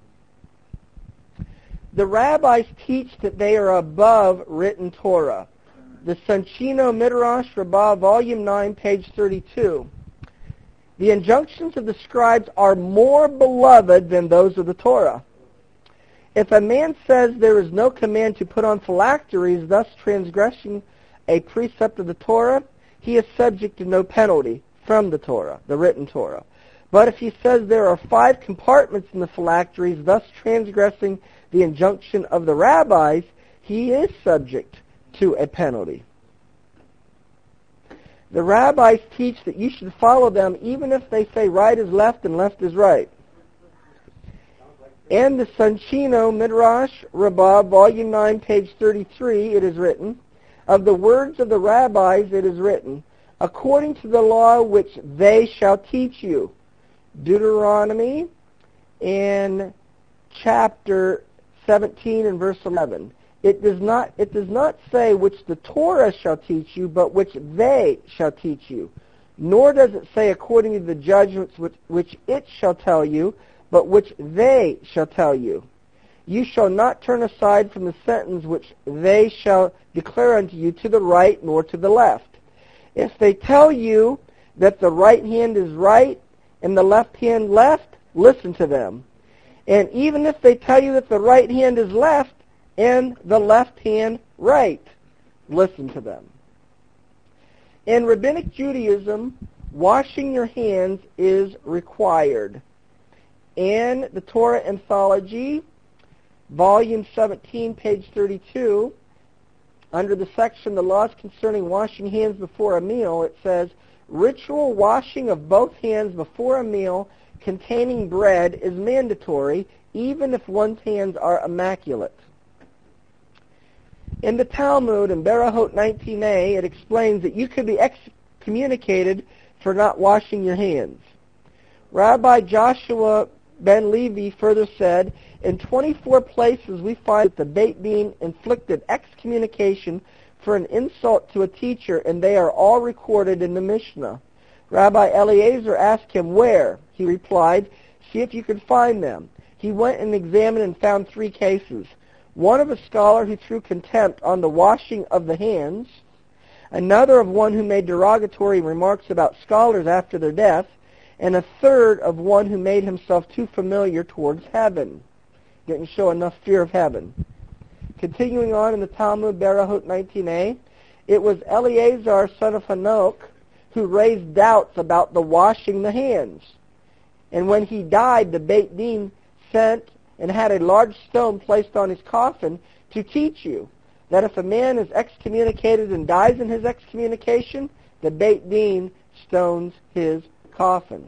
The rabbis teach that they are above written Torah. The Soncino Midrash Rabbah, volume nine, page thirty-two. The injunctions of the scribes are more beloved than those of the Torah. If a man says there is no command to put on phylacteries, thus transgressing a precept of the Torah, he is subject to no penalty from the Torah, the written Torah. But if he says there are five compartments in the phylacteries, thus transgressing the injunction of the rabbis, he is subject to a penalty. The rabbis teach that you should follow them even if they say right is left and left is right. In the Soncino Midrash Rabbah, volume nine, page thirty-three, it is written, of the words of the rabbis it is written, according to the law which they shall teach you. Deuteronomy in chapter seventeen and verse eleven. It does not it does not say which the Torah shall teach you, but which they shall teach you. Nor does it say according to the judgments which, which it shall tell you, but which they shall tell you. You shall not turn aside from the sentence which they shall declare unto you to the right nor to the left. If they tell you that the right hand is right and the left hand left, listen to them. And even if they tell you that the right hand is left and the left hand right, listen to them. In Rabbinic Judaism, washing your hands is required. In the Torah Anthology, volume seventeen, page thirty-two, under the section, the laws concerning washing hands before a meal, it says, ritual washing of both hands before a meal containing bread is mandatory, even if one's hands are immaculate. In the Talmud, in Berahot nineteen a, it explains that you could be excommunicated for not washing your hands. Rabbi Joshua ben Levi further said, in twenty-four places we find that the Beit Din inflicted excommunication for an insult to a teacher, and they are all recorded in the Mishnah. Rabbi Eliezer asked him where. He replied, see if you can find them. He went and examined and found three cases. One of a scholar who threw contempt on the washing of the hands, another of one who made derogatory remarks about scholars after their death, and a third of one who made himself too familiar towards heaven. Didn't show enough fear of heaven. Continuing on in the Talmud, Berahot nineteen a, it was Eleazar, son of Hanok, who raised doubts about the washing the hands. And when he died, the Beit Din sent and had a large stone placed on his coffin to teach you that if a man is excommunicated and dies in his excommunication, the Beit Din stones his coffin.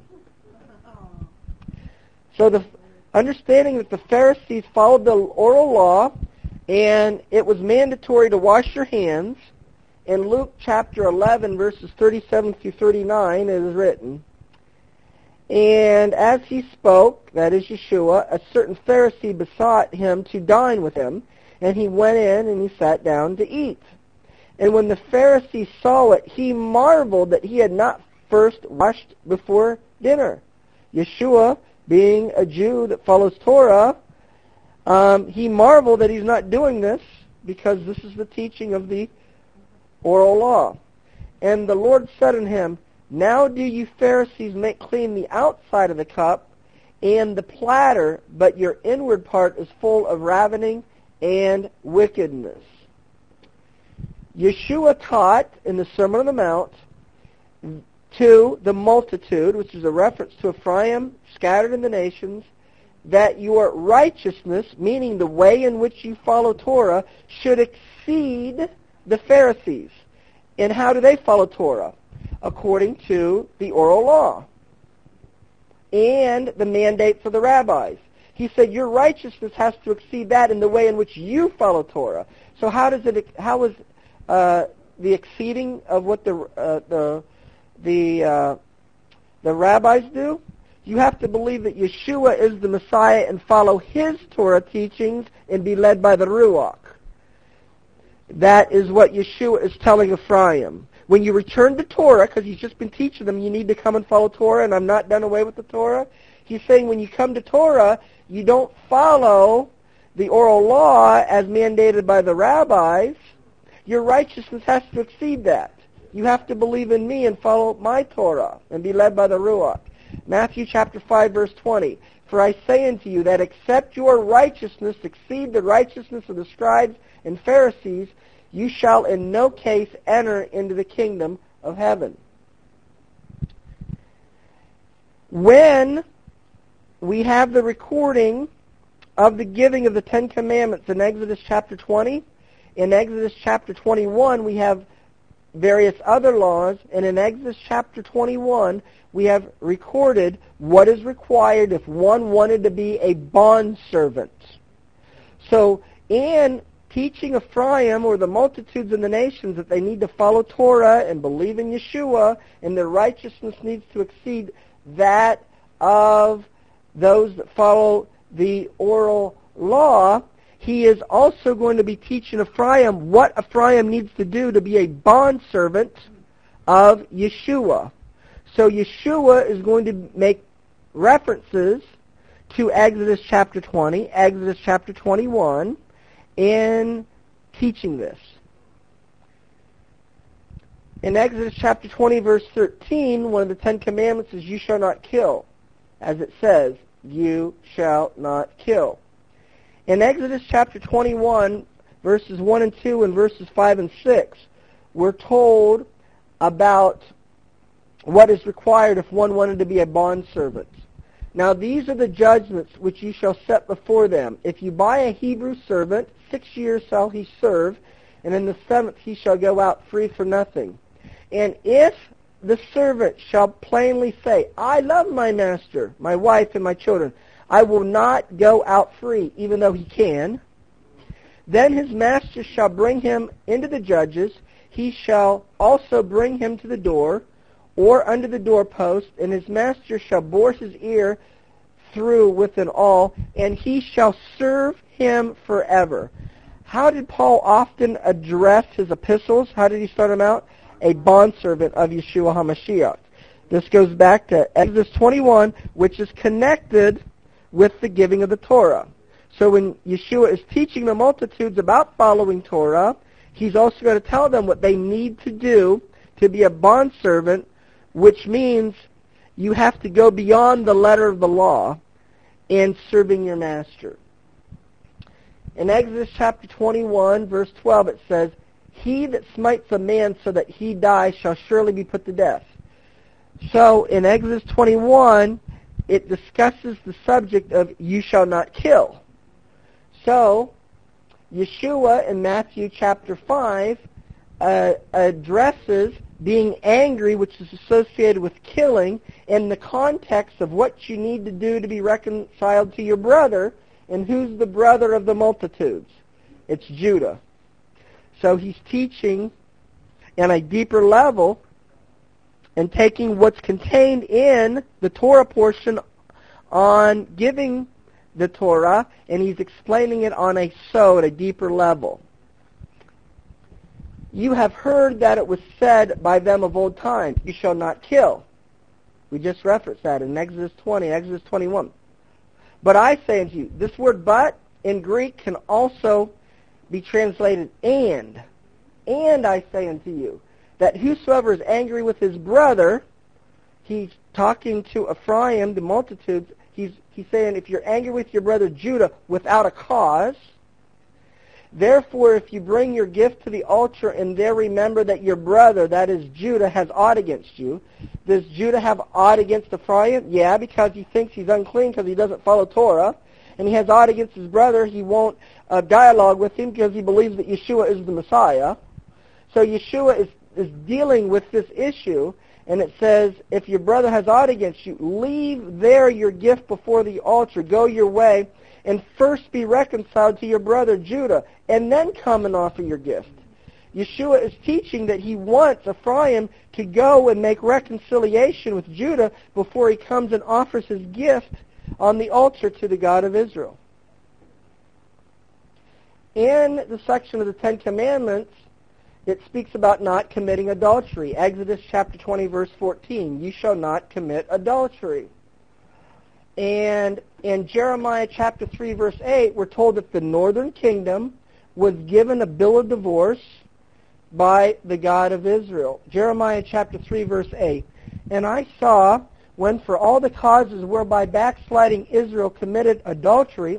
So the understanding that the Pharisees followed the oral law, and it was mandatory to wash your hands, in Luke chapter eleven, verses thirty-seven through thirty-nine, it is written, and as he spoke, that is Yeshua, a certain Pharisee besought him to dine with him, and he went in and he sat down to eat. And when the Pharisee saw it, he marveled that he had not first washed before dinner. Yeshua, being a Jew that follows Torah, um, he marveled that he's not doing this because this is the teaching of the oral law. And the Lord said unto him, now do you Pharisees make clean the outside of the cup and the platter, but your inward part is full of ravening and wickedness. Yeshua taught in the Sermon on the Mount to the multitude, which is a reference to Ephraim scattered in the nations, that your righteousness, meaning the way in which you follow Torah, should exceed the Pharisees. And how do they follow Torah? According to the oral law and the mandates of the rabbis. He said your righteousness has to exceed that in the way in which you follow Torah. So how does it? How is uh, the exceeding of what the uh, the the uh, the rabbis do? You have to believe that Yeshua is the Messiah and follow His Torah teachings and be led by the Ruach. That is what Yeshua is telling Ephraim. When you return to Torah, because He's just been teaching them, you need to come and follow Torah, and I'm not done away with the Torah. He's saying when you come to Torah, you don't follow the oral law as mandated by the rabbis. Your righteousness has to exceed that. You have to believe in me and follow my Torah and be led by the Ruach. Matthew chapter five, verse twenty. For I say unto you that except your righteousness exceed the righteousness of the scribes and Pharisees, you shall in no case enter into the kingdom of heaven. When we have the recording of the giving of the Ten Commandments in Exodus chapter twenty, in Exodus chapter twenty-one we have various other laws, and in Exodus chapter twenty-one we have recorded what is required if one wanted to be a bondservant. So in teaching Ephraim or the multitudes in the nations that they need to follow Torah and believe in Yeshua, and their righteousness needs to exceed that of those that follow the oral law, he is also going to be teaching Ephraim what Ephraim needs to do to be a bondservant of Yeshua. So Yeshua is going to make references to Exodus chapter twenty, Exodus chapter twenty-one, in teaching this. In Exodus chapter twenty, verse thirteen, one of the Ten Commandments is, you shall not kill. As it says, you shall not kill. In Exodus chapter twenty-one, verses one and two and verses five and six, we're told about what is required if one wanted to be a bondservant. Now these are the judgments which you shall set before them. If you buy a Hebrew servant, six years shall he serve, and in the seventh he shall go out free for nothing. And if the servant shall plainly say, I love my master, my wife, and my children, I will not go out free, even though he can, then his master shall bring him into the judges. He shall also bring him to the door, or under the doorpost, and his master shall bore his ear through with an awl, and he shall serve him forever. How did Paul often address his epistles? How did he start them out? A bondservant of Yeshua HaMashiach. This goes back to Exodus twenty-one, which is connected with the giving of the Torah. So when Yeshua is teaching the multitudes about following Torah, he's also going to tell them what they need to do to be a bondservant, which means you have to go beyond the letter of the law in serving your master. In Exodus chapter twenty-one, verse twelve, it says, he that smites a man so that he die shall surely be put to death. So in Exodus twenty-one, it discusses the subject of you shall not kill. So Yeshua in Matthew chapter five uh, addresses being angry, which is associated with killing, in the context of what you need to do to be reconciled to your brother. And who's the brother of the multitudes? It's Judah. So he's teaching on a deeper level and taking what's contained in the Torah portion on giving the Torah, and he's explaining it on a so at a deeper level. You have heard that it was said by them of old time, you shall not kill. We just referenced that in Exodus twenty, Exodus twenty-one. But I say unto you, this word but in Greek can also be translated and. And I say unto you, that whosoever is angry with his brother, he's talking to Ephraim, the multitudes, he's, he's saying if you're angry with your brother Judah without a cause, Therefore, if you bring your gift to the altar and there remember that your brother, that is Judah, has aught against you, does Judah have aught against Ephraim? Yeah, because he thinks he's unclean because he doesn't follow Torah. And he has aught against his brother. He won't uh, dialogue with him because he believes that Yeshua is the Messiah. So Yeshua is, is dealing with this issue. And it says, if your brother has aught against you, leave there your gift before the altar. Go your way and first be reconciled to your brother Judah, and then come and offer your gift. Yeshua is teaching that he wants Ephraim to go and make reconciliation with Judah before he comes and offers his gift on the altar to the God of Israel. In the section of the Ten Commandments, it speaks about not committing adultery. Exodus chapter twenty, verse fourteen, you shall not commit adultery. And in Jeremiah chapter three, verse eight, we're told that the northern kingdom was given a bill of divorce by the God of Israel. Jeremiah chapter three, verse eight, and I saw, when for all the causes whereby backsliding Israel committed adultery,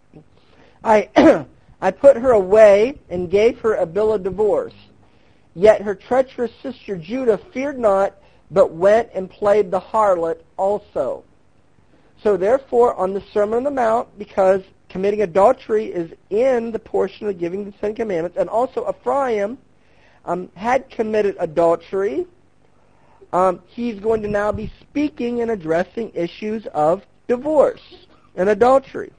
I I put her away and gave her a bill of divorce. Yet her treacherous sister Judah feared not, but went and played the harlot also. So therefore, on the Sermon on the Mount, because committing adultery is in the portion of giving the Ten Commandments, and also Ephraim um, had committed adultery, um, he's going to now be speaking and addressing issues of divorce and adultery.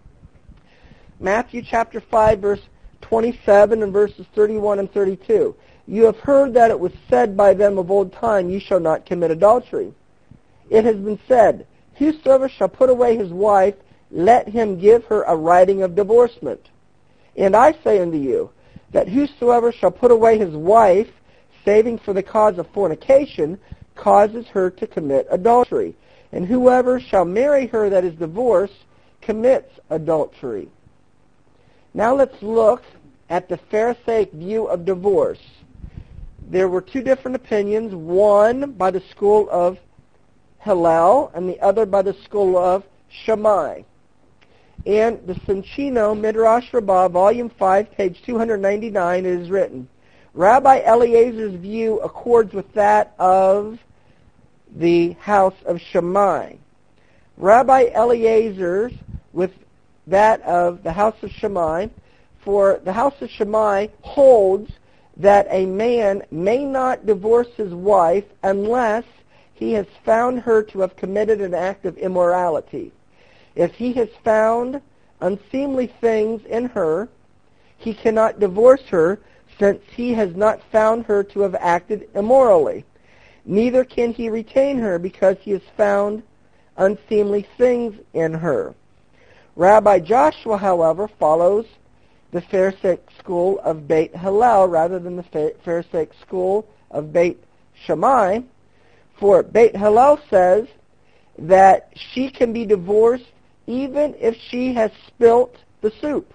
Matthew chapter five, verse twenty-seven and verses thirty-one and thirty-two. You have heard that it was said by them of old time, you shall not commit adultery. It has been said, whosoever shall put away his wife, let him give her a writing of divorcement. And I say unto you, that whosoever shall put away his wife, saving for the cause of fornication, causes her to commit adultery. And whoever shall marry her that is divorced, commits adultery. Now let's look at the Pharisaic view of divorce. There were two different opinions, one by the school of Hillel and the other by the school of Shammai. In the Soncino Midrash Rabbah, volume five, page two ninety-nine, it is written, Rabbi Eliezer's view accords with that of the house of Shammai. Rabbi Eliezer's with that of the house of Shammai, for the house of Shammai holds that a man may not divorce his wife unless he has found her to have committed an act of immorality. If he has found unseemly things in her, he cannot divorce her, since he has not found her to have acted immorally. Neither can he retain her, because he has found unseemly things in her. Rabbi Joshua, however, follows the Pharisaic school of Beit Hillel rather than the Pharisaic school of Beit Shammai. For Beit Hillel says that she can be divorced even if she has spilt the soup.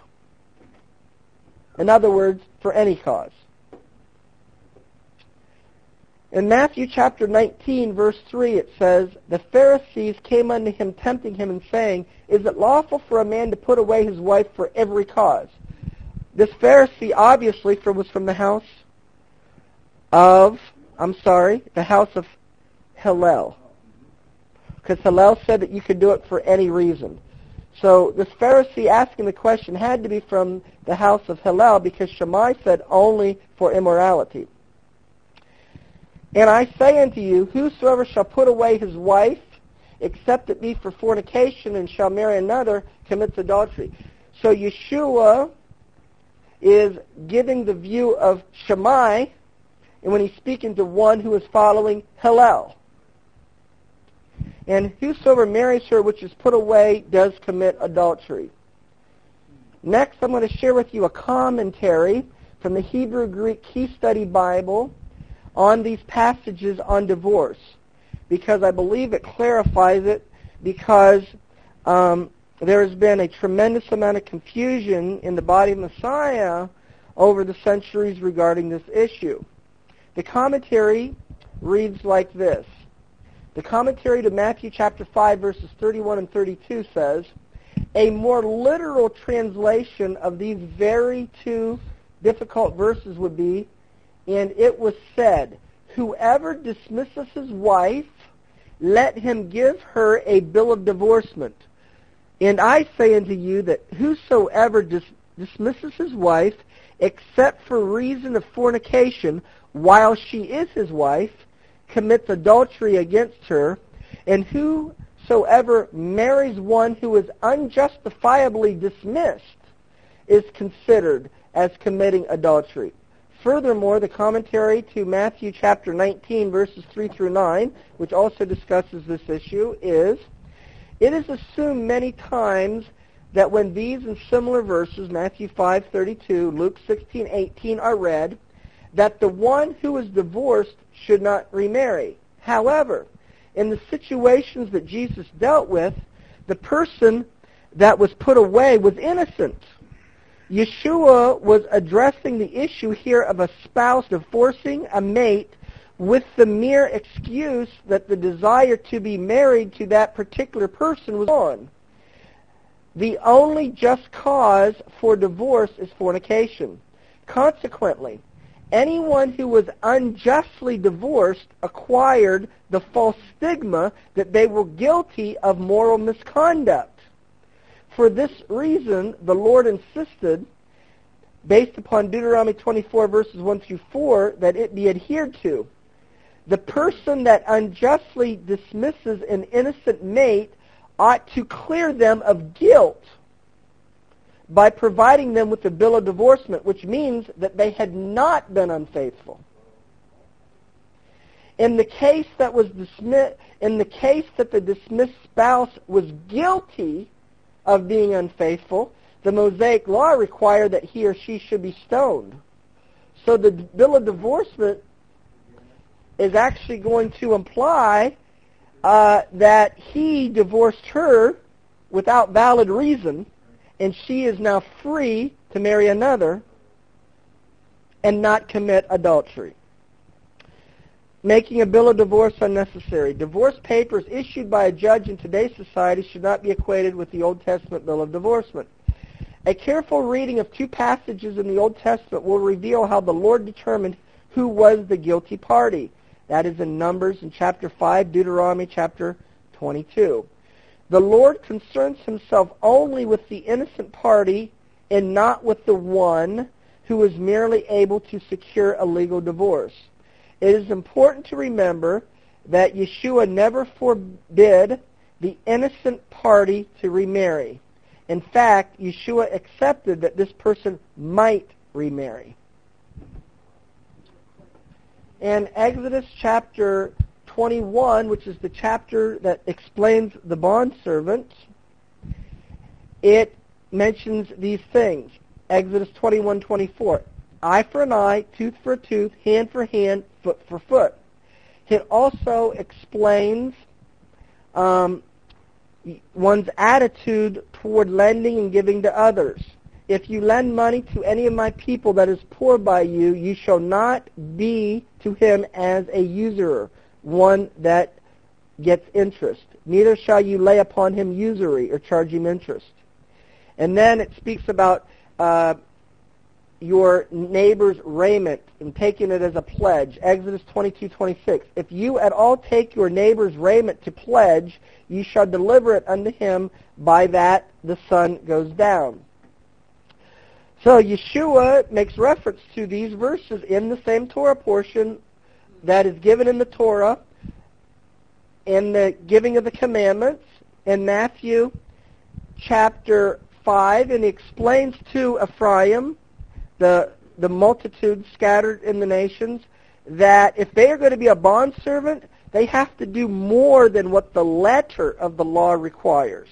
In other words, for any cause. In Matthew chapter nineteen, verse three, it says, the Pharisees came unto him, tempting him, and saying, is it lawful for a man to put away his wife for every cause? This Pharisee obviously was from the house of, I'm sorry, the house of Hillel. Because Hillel said that you could do it for any reason. So this Pharisee asking the question had to be from the house of Hillel, because Shammai said only for immorality. And I say unto you, whosoever shall put away his wife, except it be for fornication, and shall marry another, commits adultery. So Yeshua is giving the view of Shammai, and when he's speaking to one who is following Hillel. And whosoever marries her which is put away does commit adultery. Next, I'm going to share with you a commentary from the Hebrew Greek Key Study Bible on these passages on divorce, because I believe it clarifies it, because um, there has been a tremendous amount of confusion in the body of Messiah over the centuries regarding this issue. The commentary reads like this. The commentary to Matthew chapter five, verses thirty-one and thirty-two says, A more literal translation of these very two difficult verses would be, and it was said, whoever dismisses his wife, let him give her a bill of divorcement. And I say unto you that whosoever dis- dismisses his wife, except for reason of fornication, while she is his wife, commits adultery against her, and whosoever marries one who is unjustifiably dismissed is considered as committing adultery. Furthermore, the commentary to Matthew chapter nineteen, verses three through nine, which also discusses this issue, is, it is assumed many times that when these and similar verses, Matthew five thirty-two, Luke sixteen eighteen, are read, that the one who is divorced should not remarry. However, in the situations that Jesus dealt with, the person that was put away was innocent. Yeshua was addressing the issue here of a spouse divorcing a mate with the mere excuse that the desire to be married to that particular person was gone. The only just cause for divorce is fornication. Consequently, anyone who was unjustly divorced acquired the false stigma that they were guilty of moral misconduct. For this reason, the Lord insisted, based upon Deuteronomy twenty-four, verses one through four, that it be adhered to. The person that unjustly dismisses an innocent mate ought to clear them of guilt by providing them with a bill of divorcement, which means that they had not been unfaithful. In the case that was dismissed, in the case that the dismissed spouse was guilty of being unfaithful, the Mosaic law required that he or she should be stoned. So the bill of divorcement is actually going to imply uh, that he divorced her without valid reason, and she is now free to marry another and not commit adultery. Making a bill of divorce unnecessary. Divorce papers issued by a judge in today's society should not be equated with the Old Testament bill of divorcement. A careful reading of two passages in the Old Testament will reveal how the Lord determined who was the guilty party. That is in Numbers in chapter five, Deuteronomy chapter twenty-two. The Lord concerns himself only with the innocent party and not with the one who is merely able to secure a legal divorce. It is important to remember that Yeshua never forbid the innocent party to remarry. In fact, Yeshua accepted that this person might remarry. In Exodus chapter twenty-one, which is the chapter that explains the bondservant, it mentions these things. Exodus twenty-one twenty-four. Eye for an eye, tooth for a tooth, hand for hand, foot for foot. It also explains um, one's attitude toward lending and giving to others. If you lend money to any of my people that is poor by you, you shall not be to him as a usurer, one that gets interest. Neither shall you lay upon him usury or charge him interest. And then it speaks about uh, your neighbor's raiment and taking it as a pledge. Exodus twenty-two twenty-six. If you at all take your neighbor's raiment to pledge, you shall deliver it unto him. By that the sun goes down. So Yeshua makes reference to these verses in the same Torah portion that is given in the Torah in the giving of the commandments in Matthew chapter five, and he explains to Ephraim, the the multitude scattered in the nations, that if they are going to be a bondservant, they have to do more than what the letter of the law requires.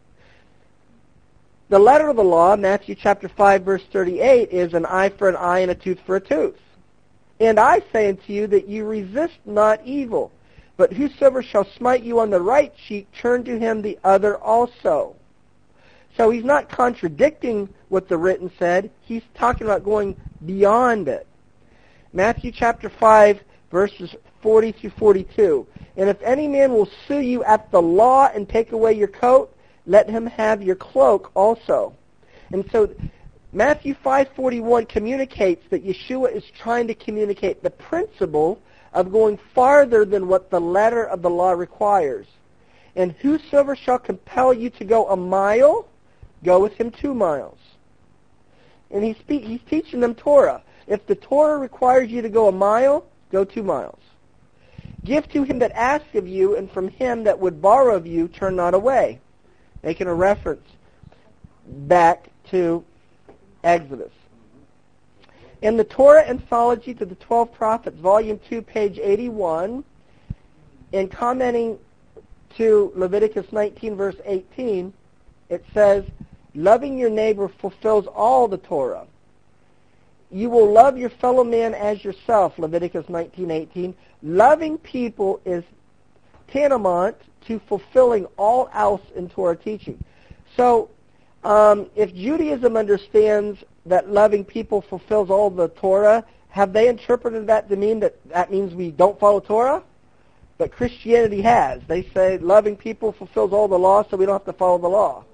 The letter of the law, Matthew chapter five, verse thirty-eight, is an eye for an eye and a tooth for a tooth. And I say unto you that you resist not evil, but whosoever shall smite you on the right cheek, turn to him the other also. So he's not contradicting what the written said. He's talking about going beyond it. Matthew chapter five, verses forty through forty-two. And if any man will sue you at the law and take away your coat, let him have your cloak also. And so Matthew five forty-one communicates that Yeshua is trying to communicate the principle of going farther than what the letter of the law requires. And whosoever shall compel you to go a mile, go with him two miles. And he's, spe- he's teaching them Torah. If the Torah requires you to go a mile, go two miles. Give to him that asks of you, and from him that would borrow of you, turn not away. Making a reference back to Exodus. In the Torah Anthology to the Twelve Prophets, Volume two, page eighty-one, in commenting to Leviticus nineteen, verse eighteen, it says, loving your neighbor fulfills all the Torah. You will love your fellow man as yourself, Leviticus nineteen eighteen. Loving people is tantamount to fulfilling all else in Torah teaching. So, um, if Judaism understands that loving people fulfills all the Torah, have they interpreted that to mean that that means we don't follow Torah? But Christianity has. They say loving people fulfills all the law, so we don't have to follow the law.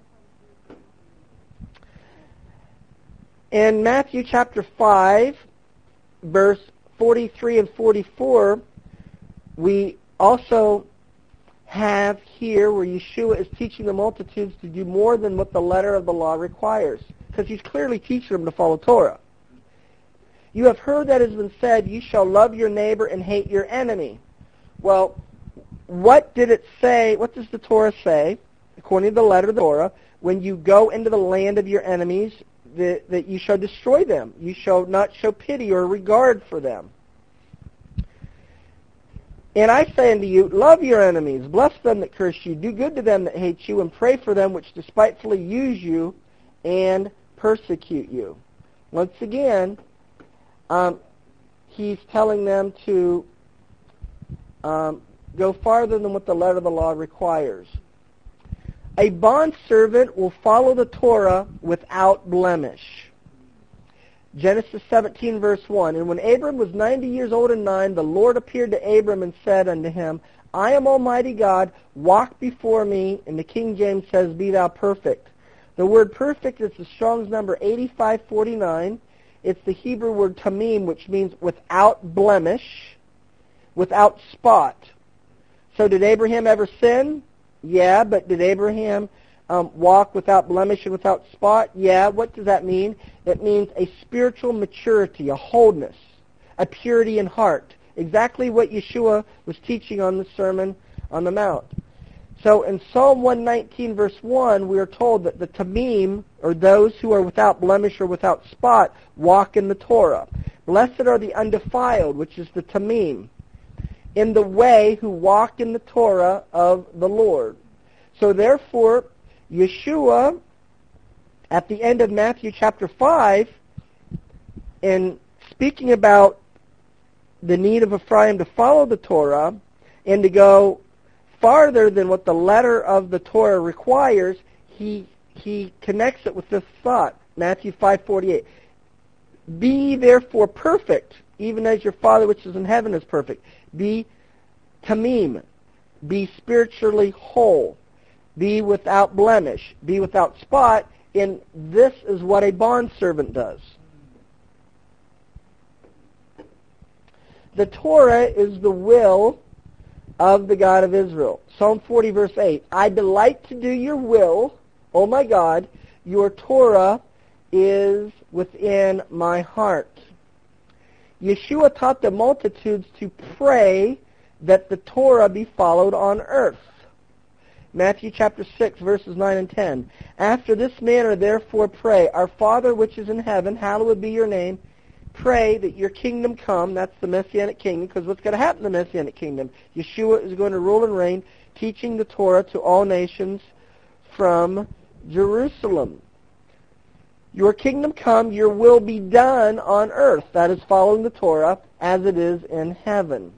In Matthew chapter five, verse forty-three and forty-four, we also have here where Yeshua is teaching the multitudes to do more than what the letter of the law requires, because he's clearly teaching them to follow Torah. You have heard that it has been said, you shall love your neighbor and hate your enemy. Well, what did it say? What does the Torah say, according to the letter of the Torah, when you go into the land of your enemies, that, that you shall destroy them? You shall not show pity or regard for them. And I say unto you, love your enemies, bless them that curse you, do good to them that hate you, and pray for them which despitefully use you and persecute you. Once again, um, he's telling them to um, go farther than what the letter of the law requires. A bondservant will follow the Torah without blemish. Genesis seventeen, verse one. And when Abram was ninety years old and nine, the Lord appeared to Abram and said unto him, I am Almighty God, walk before me. And the King James says, be thou perfect. The word perfect is the Strong's number eighty-five forty-nine. It's the Hebrew word tamim, which means without blemish, without spot. So did Abraham ever sin? Yeah, but did Abraham um, walk without blemish and without spot? Yeah. What does that mean? It means a spiritual maturity, a wholeness, a purity in heart. Exactly what Yeshua was teaching on the Sermon on the Mount. So in Psalm one nineteen, verse one, we are told that the tamim, or those who are without blemish or without spot, walk in the Torah. Blessed are the undefiled, which is the tamim, in the way who walk in the Torah of the Lord. So therefore, Yeshua, at the end of Matthew chapter five, in speaking about the need of Ephraim to follow the Torah and to go farther than what the letter of the Torah requires, he he connects it with this thought, Matthew five forty-eight. Be therefore perfect, even as your Father which is in heaven is perfect. Be tamim. Be spiritually whole. Be without blemish. Be without spot. And this is what a bondservant does. The Torah is the will of the God of Israel. Psalm forty, verse eight. I delight to do your will, O my God. Your Torah is within my heart. Yeshua taught the multitudes to pray that the Torah be followed on earth. Matthew chapter six, verses nine and ten. After this manner therefore pray, Our Father which is in heaven, hallowed be your name. Pray that your kingdom come. That's the Messianic kingdom, because what's going to happen in the Messianic kingdom? Yeshua is going to rule and reign, teaching the Torah to all nations from Jerusalem. Your kingdom come, your will be done on earth. That is following the Torah as it is in heaven.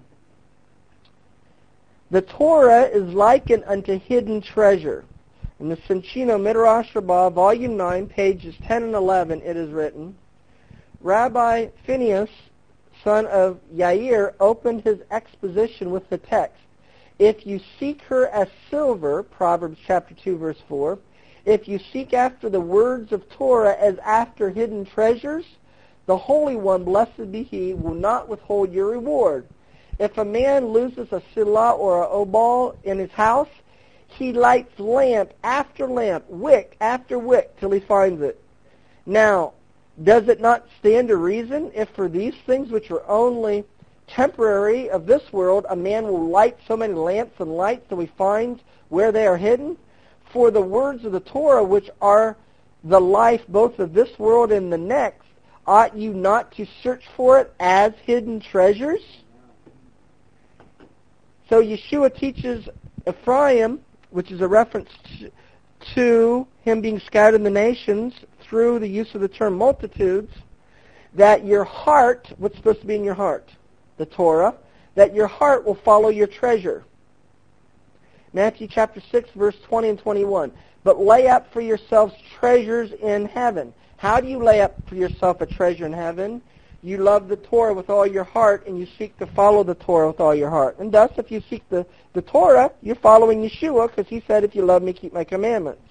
The Torah is likened unto hidden treasure. In the Soncino Midrash Rabbah, volume nine, pages ten and eleven, it is written, Rabbi Phineas, son of Yair, opened his exposition with the text, If you seek her as silver, Proverbs chapter two, verse four, if you seek after the words of Torah as after hidden treasures, the Holy One, blessed be He, will not withhold your reward. If a man loses a selah or a obal in his house, he lights lamp after lamp, wick after wick, till he finds it. Now, does it not stand to reason if for these things which are only temporary of this world, a man will light so many lamps and lights till he finds where they are hidden? For the words of the Torah, which are the life both of this world and the next, ought you not to search for it as hidden treasures? So Yeshua teaches Ephraim, which is a reference to, to him being scattered in the nations through the use of the term multitudes, that your heart, what's supposed to be in your heart? The Torah, that your heart will follow your treasure. Matthew chapter six, verse twenty and twenty-one. But lay up for yourselves treasures in heaven. How do you lay up for yourself a treasure in heaven? You love the Torah with all your heart, and you seek to follow the Torah with all your heart. And thus, if you seek the, the Torah, you're following Yeshua, because he said, if you love me, keep my commandments.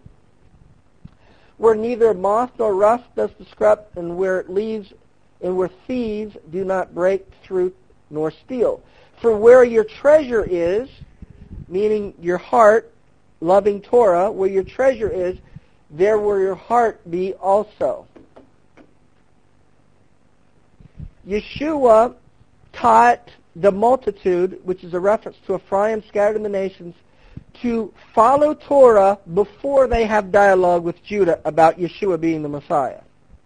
Where neither moth nor rust does disrupt, and where it leaves, and where thieves do not break through nor steal. For where your treasure is, meaning your heart, loving Torah, where your treasure is, there will your heart be also. Yeshua taught the multitude, which is a reference to Ephraim scattered in the nations, to follow Torah before they have dialogue with Judah about Yeshua being the Messiah.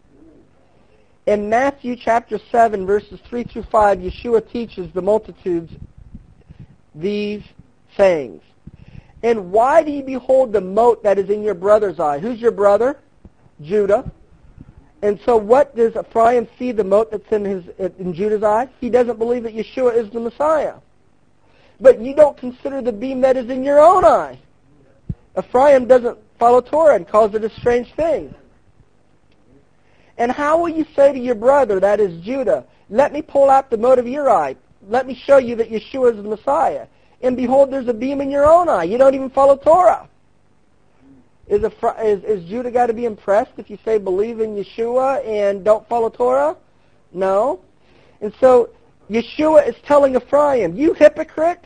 In Matthew chapter seven, verses three through five, Yeshua teaches the multitudes these sayings. And why do you behold the mote that is in your brother's eye? Who's your brother? Judah. And so what does Ephraim see, the mote that's in his in Judah's eye? He doesn't believe that Yeshua is the Messiah. But you don't consider the beam that is in your own eye. Ephraim doesn't follow Torah and calls it a strange thing. And how will you say to your brother, that is Judah, let me pull out the mote of your eye. Let me show you that Yeshua is the Messiah. And behold, there's a beam in your own eye. You don't even follow Torah. Is, a, is, is Judah got to be impressed if you say believe in Yeshua and don't follow Torah? No. And so Yeshua is telling Ephraim, you hypocrite,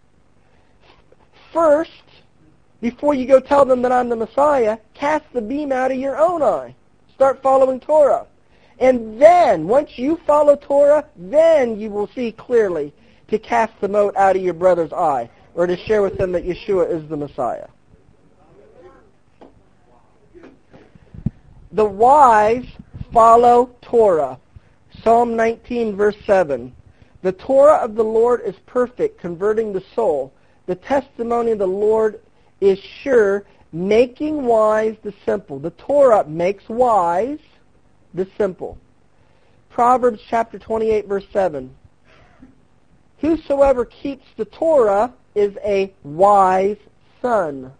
first, before you go tell them that I'm the Messiah, cast the beam out of your own eye. Start following Torah. And then, once you follow Torah, then you will see clearly to cast the mote out of your brother's eye, or to share with them that Yeshua is the Messiah. The wise follow Torah. Psalm nineteen, verse seven. The Torah of the Lord is perfect, converting the soul. The testimony of the Lord is sure, making wise the simple. The Torah makes wise the simple. Proverbs chapter twenty-eight, verse seven. Whosoever keeps the Torah is a wise son.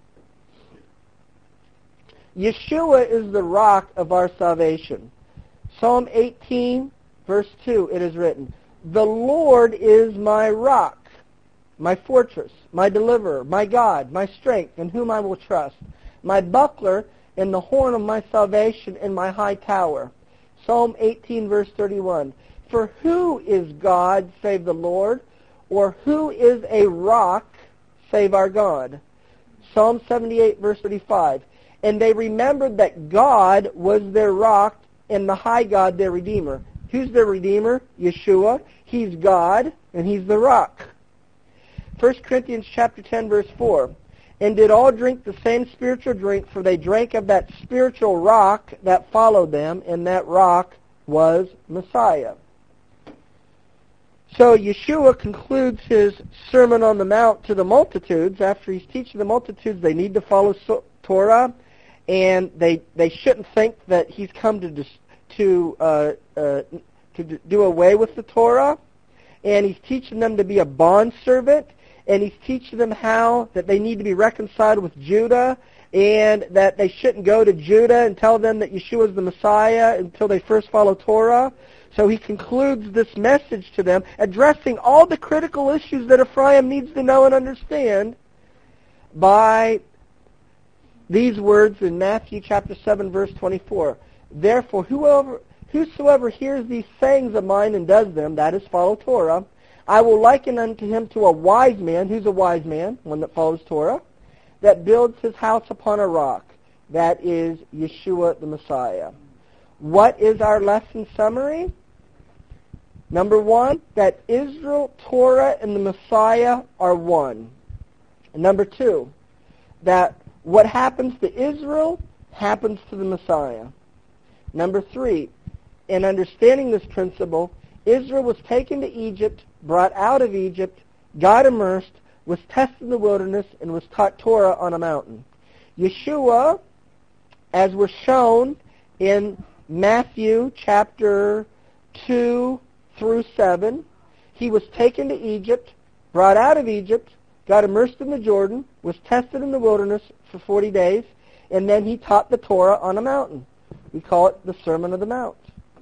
Yeshua is the rock of our salvation. Psalm eighteen, verse two, it is written, the Lord is my rock, my fortress, my deliverer, my God, my strength, in whom I will trust, my buckler and the horn of my salvation and my high tower. Psalm eighteen, verse thirty-one. For who is God save the Lord? Or who is a rock save our God? Psalm seventy-eight, verse thirty-five. And they remembered that God was their rock and the high God their Redeemer. Who's their Redeemer? Yeshua. He's God, and He's the rock. First Corinthians chapter ten, verse four. And did all drink the same spiritual drink, for they drank of that spiritual rock that followed them, and that rock was Messiah. So Yeshua concludes his Sermon on the Mount to the multitudes. After he's teaching the multitudes, they need to follow Torah, and they they shouldn't think that he's come to dis, to uh, uh, to do away with the Torah. And he's teaching them to be a bondservant, and he's teaching them how that they need to be reconciled with Judah, and that they shouldn't go to Judah and tell them that Yeshua is the Messiah until they first follow Torah. So he concludes this message to them, addressing all the critical issues that Ephraim needs to know and understand by these words in Matthew chapter seven, verse twenty-four. Therefore, whoever, whosoever hears these sayings of mine and does them, that is, follow Torah, I will liken unto him to a wise man. Who's a wise man? One that follows Torah. That builds his house upon a rock. That is Yeshua the Messiah. What is our lesson summary? Number one, that Israel, Torah, and the Messiah are one. And number two, that what happens to Israel happens to the Messiah. Number three, in understanding this principle, Israel was taken to Egypt, brought out of Egypt, got immersed, was tested in the wilderness, and was taught Torah on a mountain. Yeshua, as was shown in Matthew chapter two through seven, he was taken to Egypt, brought out of Egypt, got immersed in the Jordan, was tested in the wilderness for forty days, and then he taught the Torah on a mountain. We call it the Sermon of the Mount.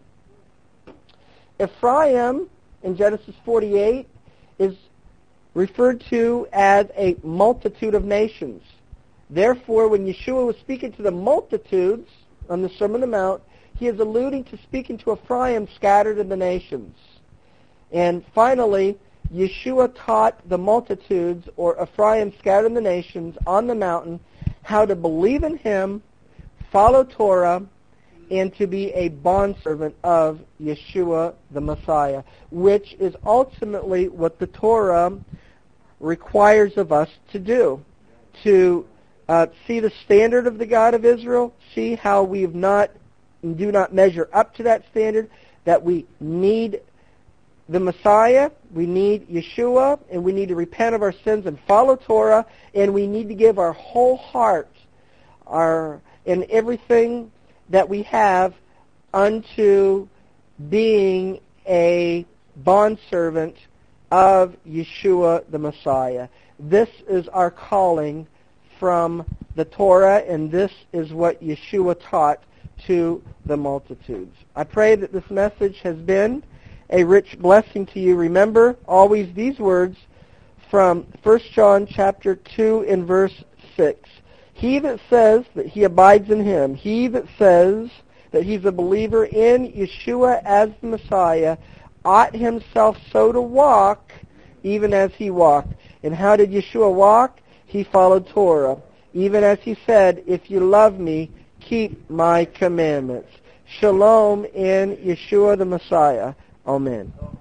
Ephraim, in Genesis forty-eight, is referred to as a multitude of nations. Therefore, when Yeshua was speaking to the multitudes on the Sermon on the Mount, he is alluding to speaking to Ephraim scattered in the nations. And finally, Yeshua taught the multitudes, or Ephraim scattered in the nations, on the mountain, how to believe in him, follow Torah, and to be a bondservant of Yeshua the Messiah, which is ultimately what the Torah requires of us to do, to uh, see the standard of the God of Israel, see how we have not and do not measure up to that standard, that we need the Messiah, we need Yeshua, and we need to repent of our sins and follow Torah, and we need to give our whole heart, our and everything that we have unto being a bondservant of Yeshua the Messiah. This is our calling from the Torah, and this is what Yeshua taught to the multitudes. I pray that this message has been a rich blessing to you. Remember always these words from First John chapter two and verse six. He that says that he abides in him, he that says that he's a believer in Yeshua as the Messiah, ought himself so to walk even as he walked. And how did Yeshua walk? He followed Torah. Even as he said, if you love me, keep my commandments. Shalom in Yeshua the Messiah. Amen.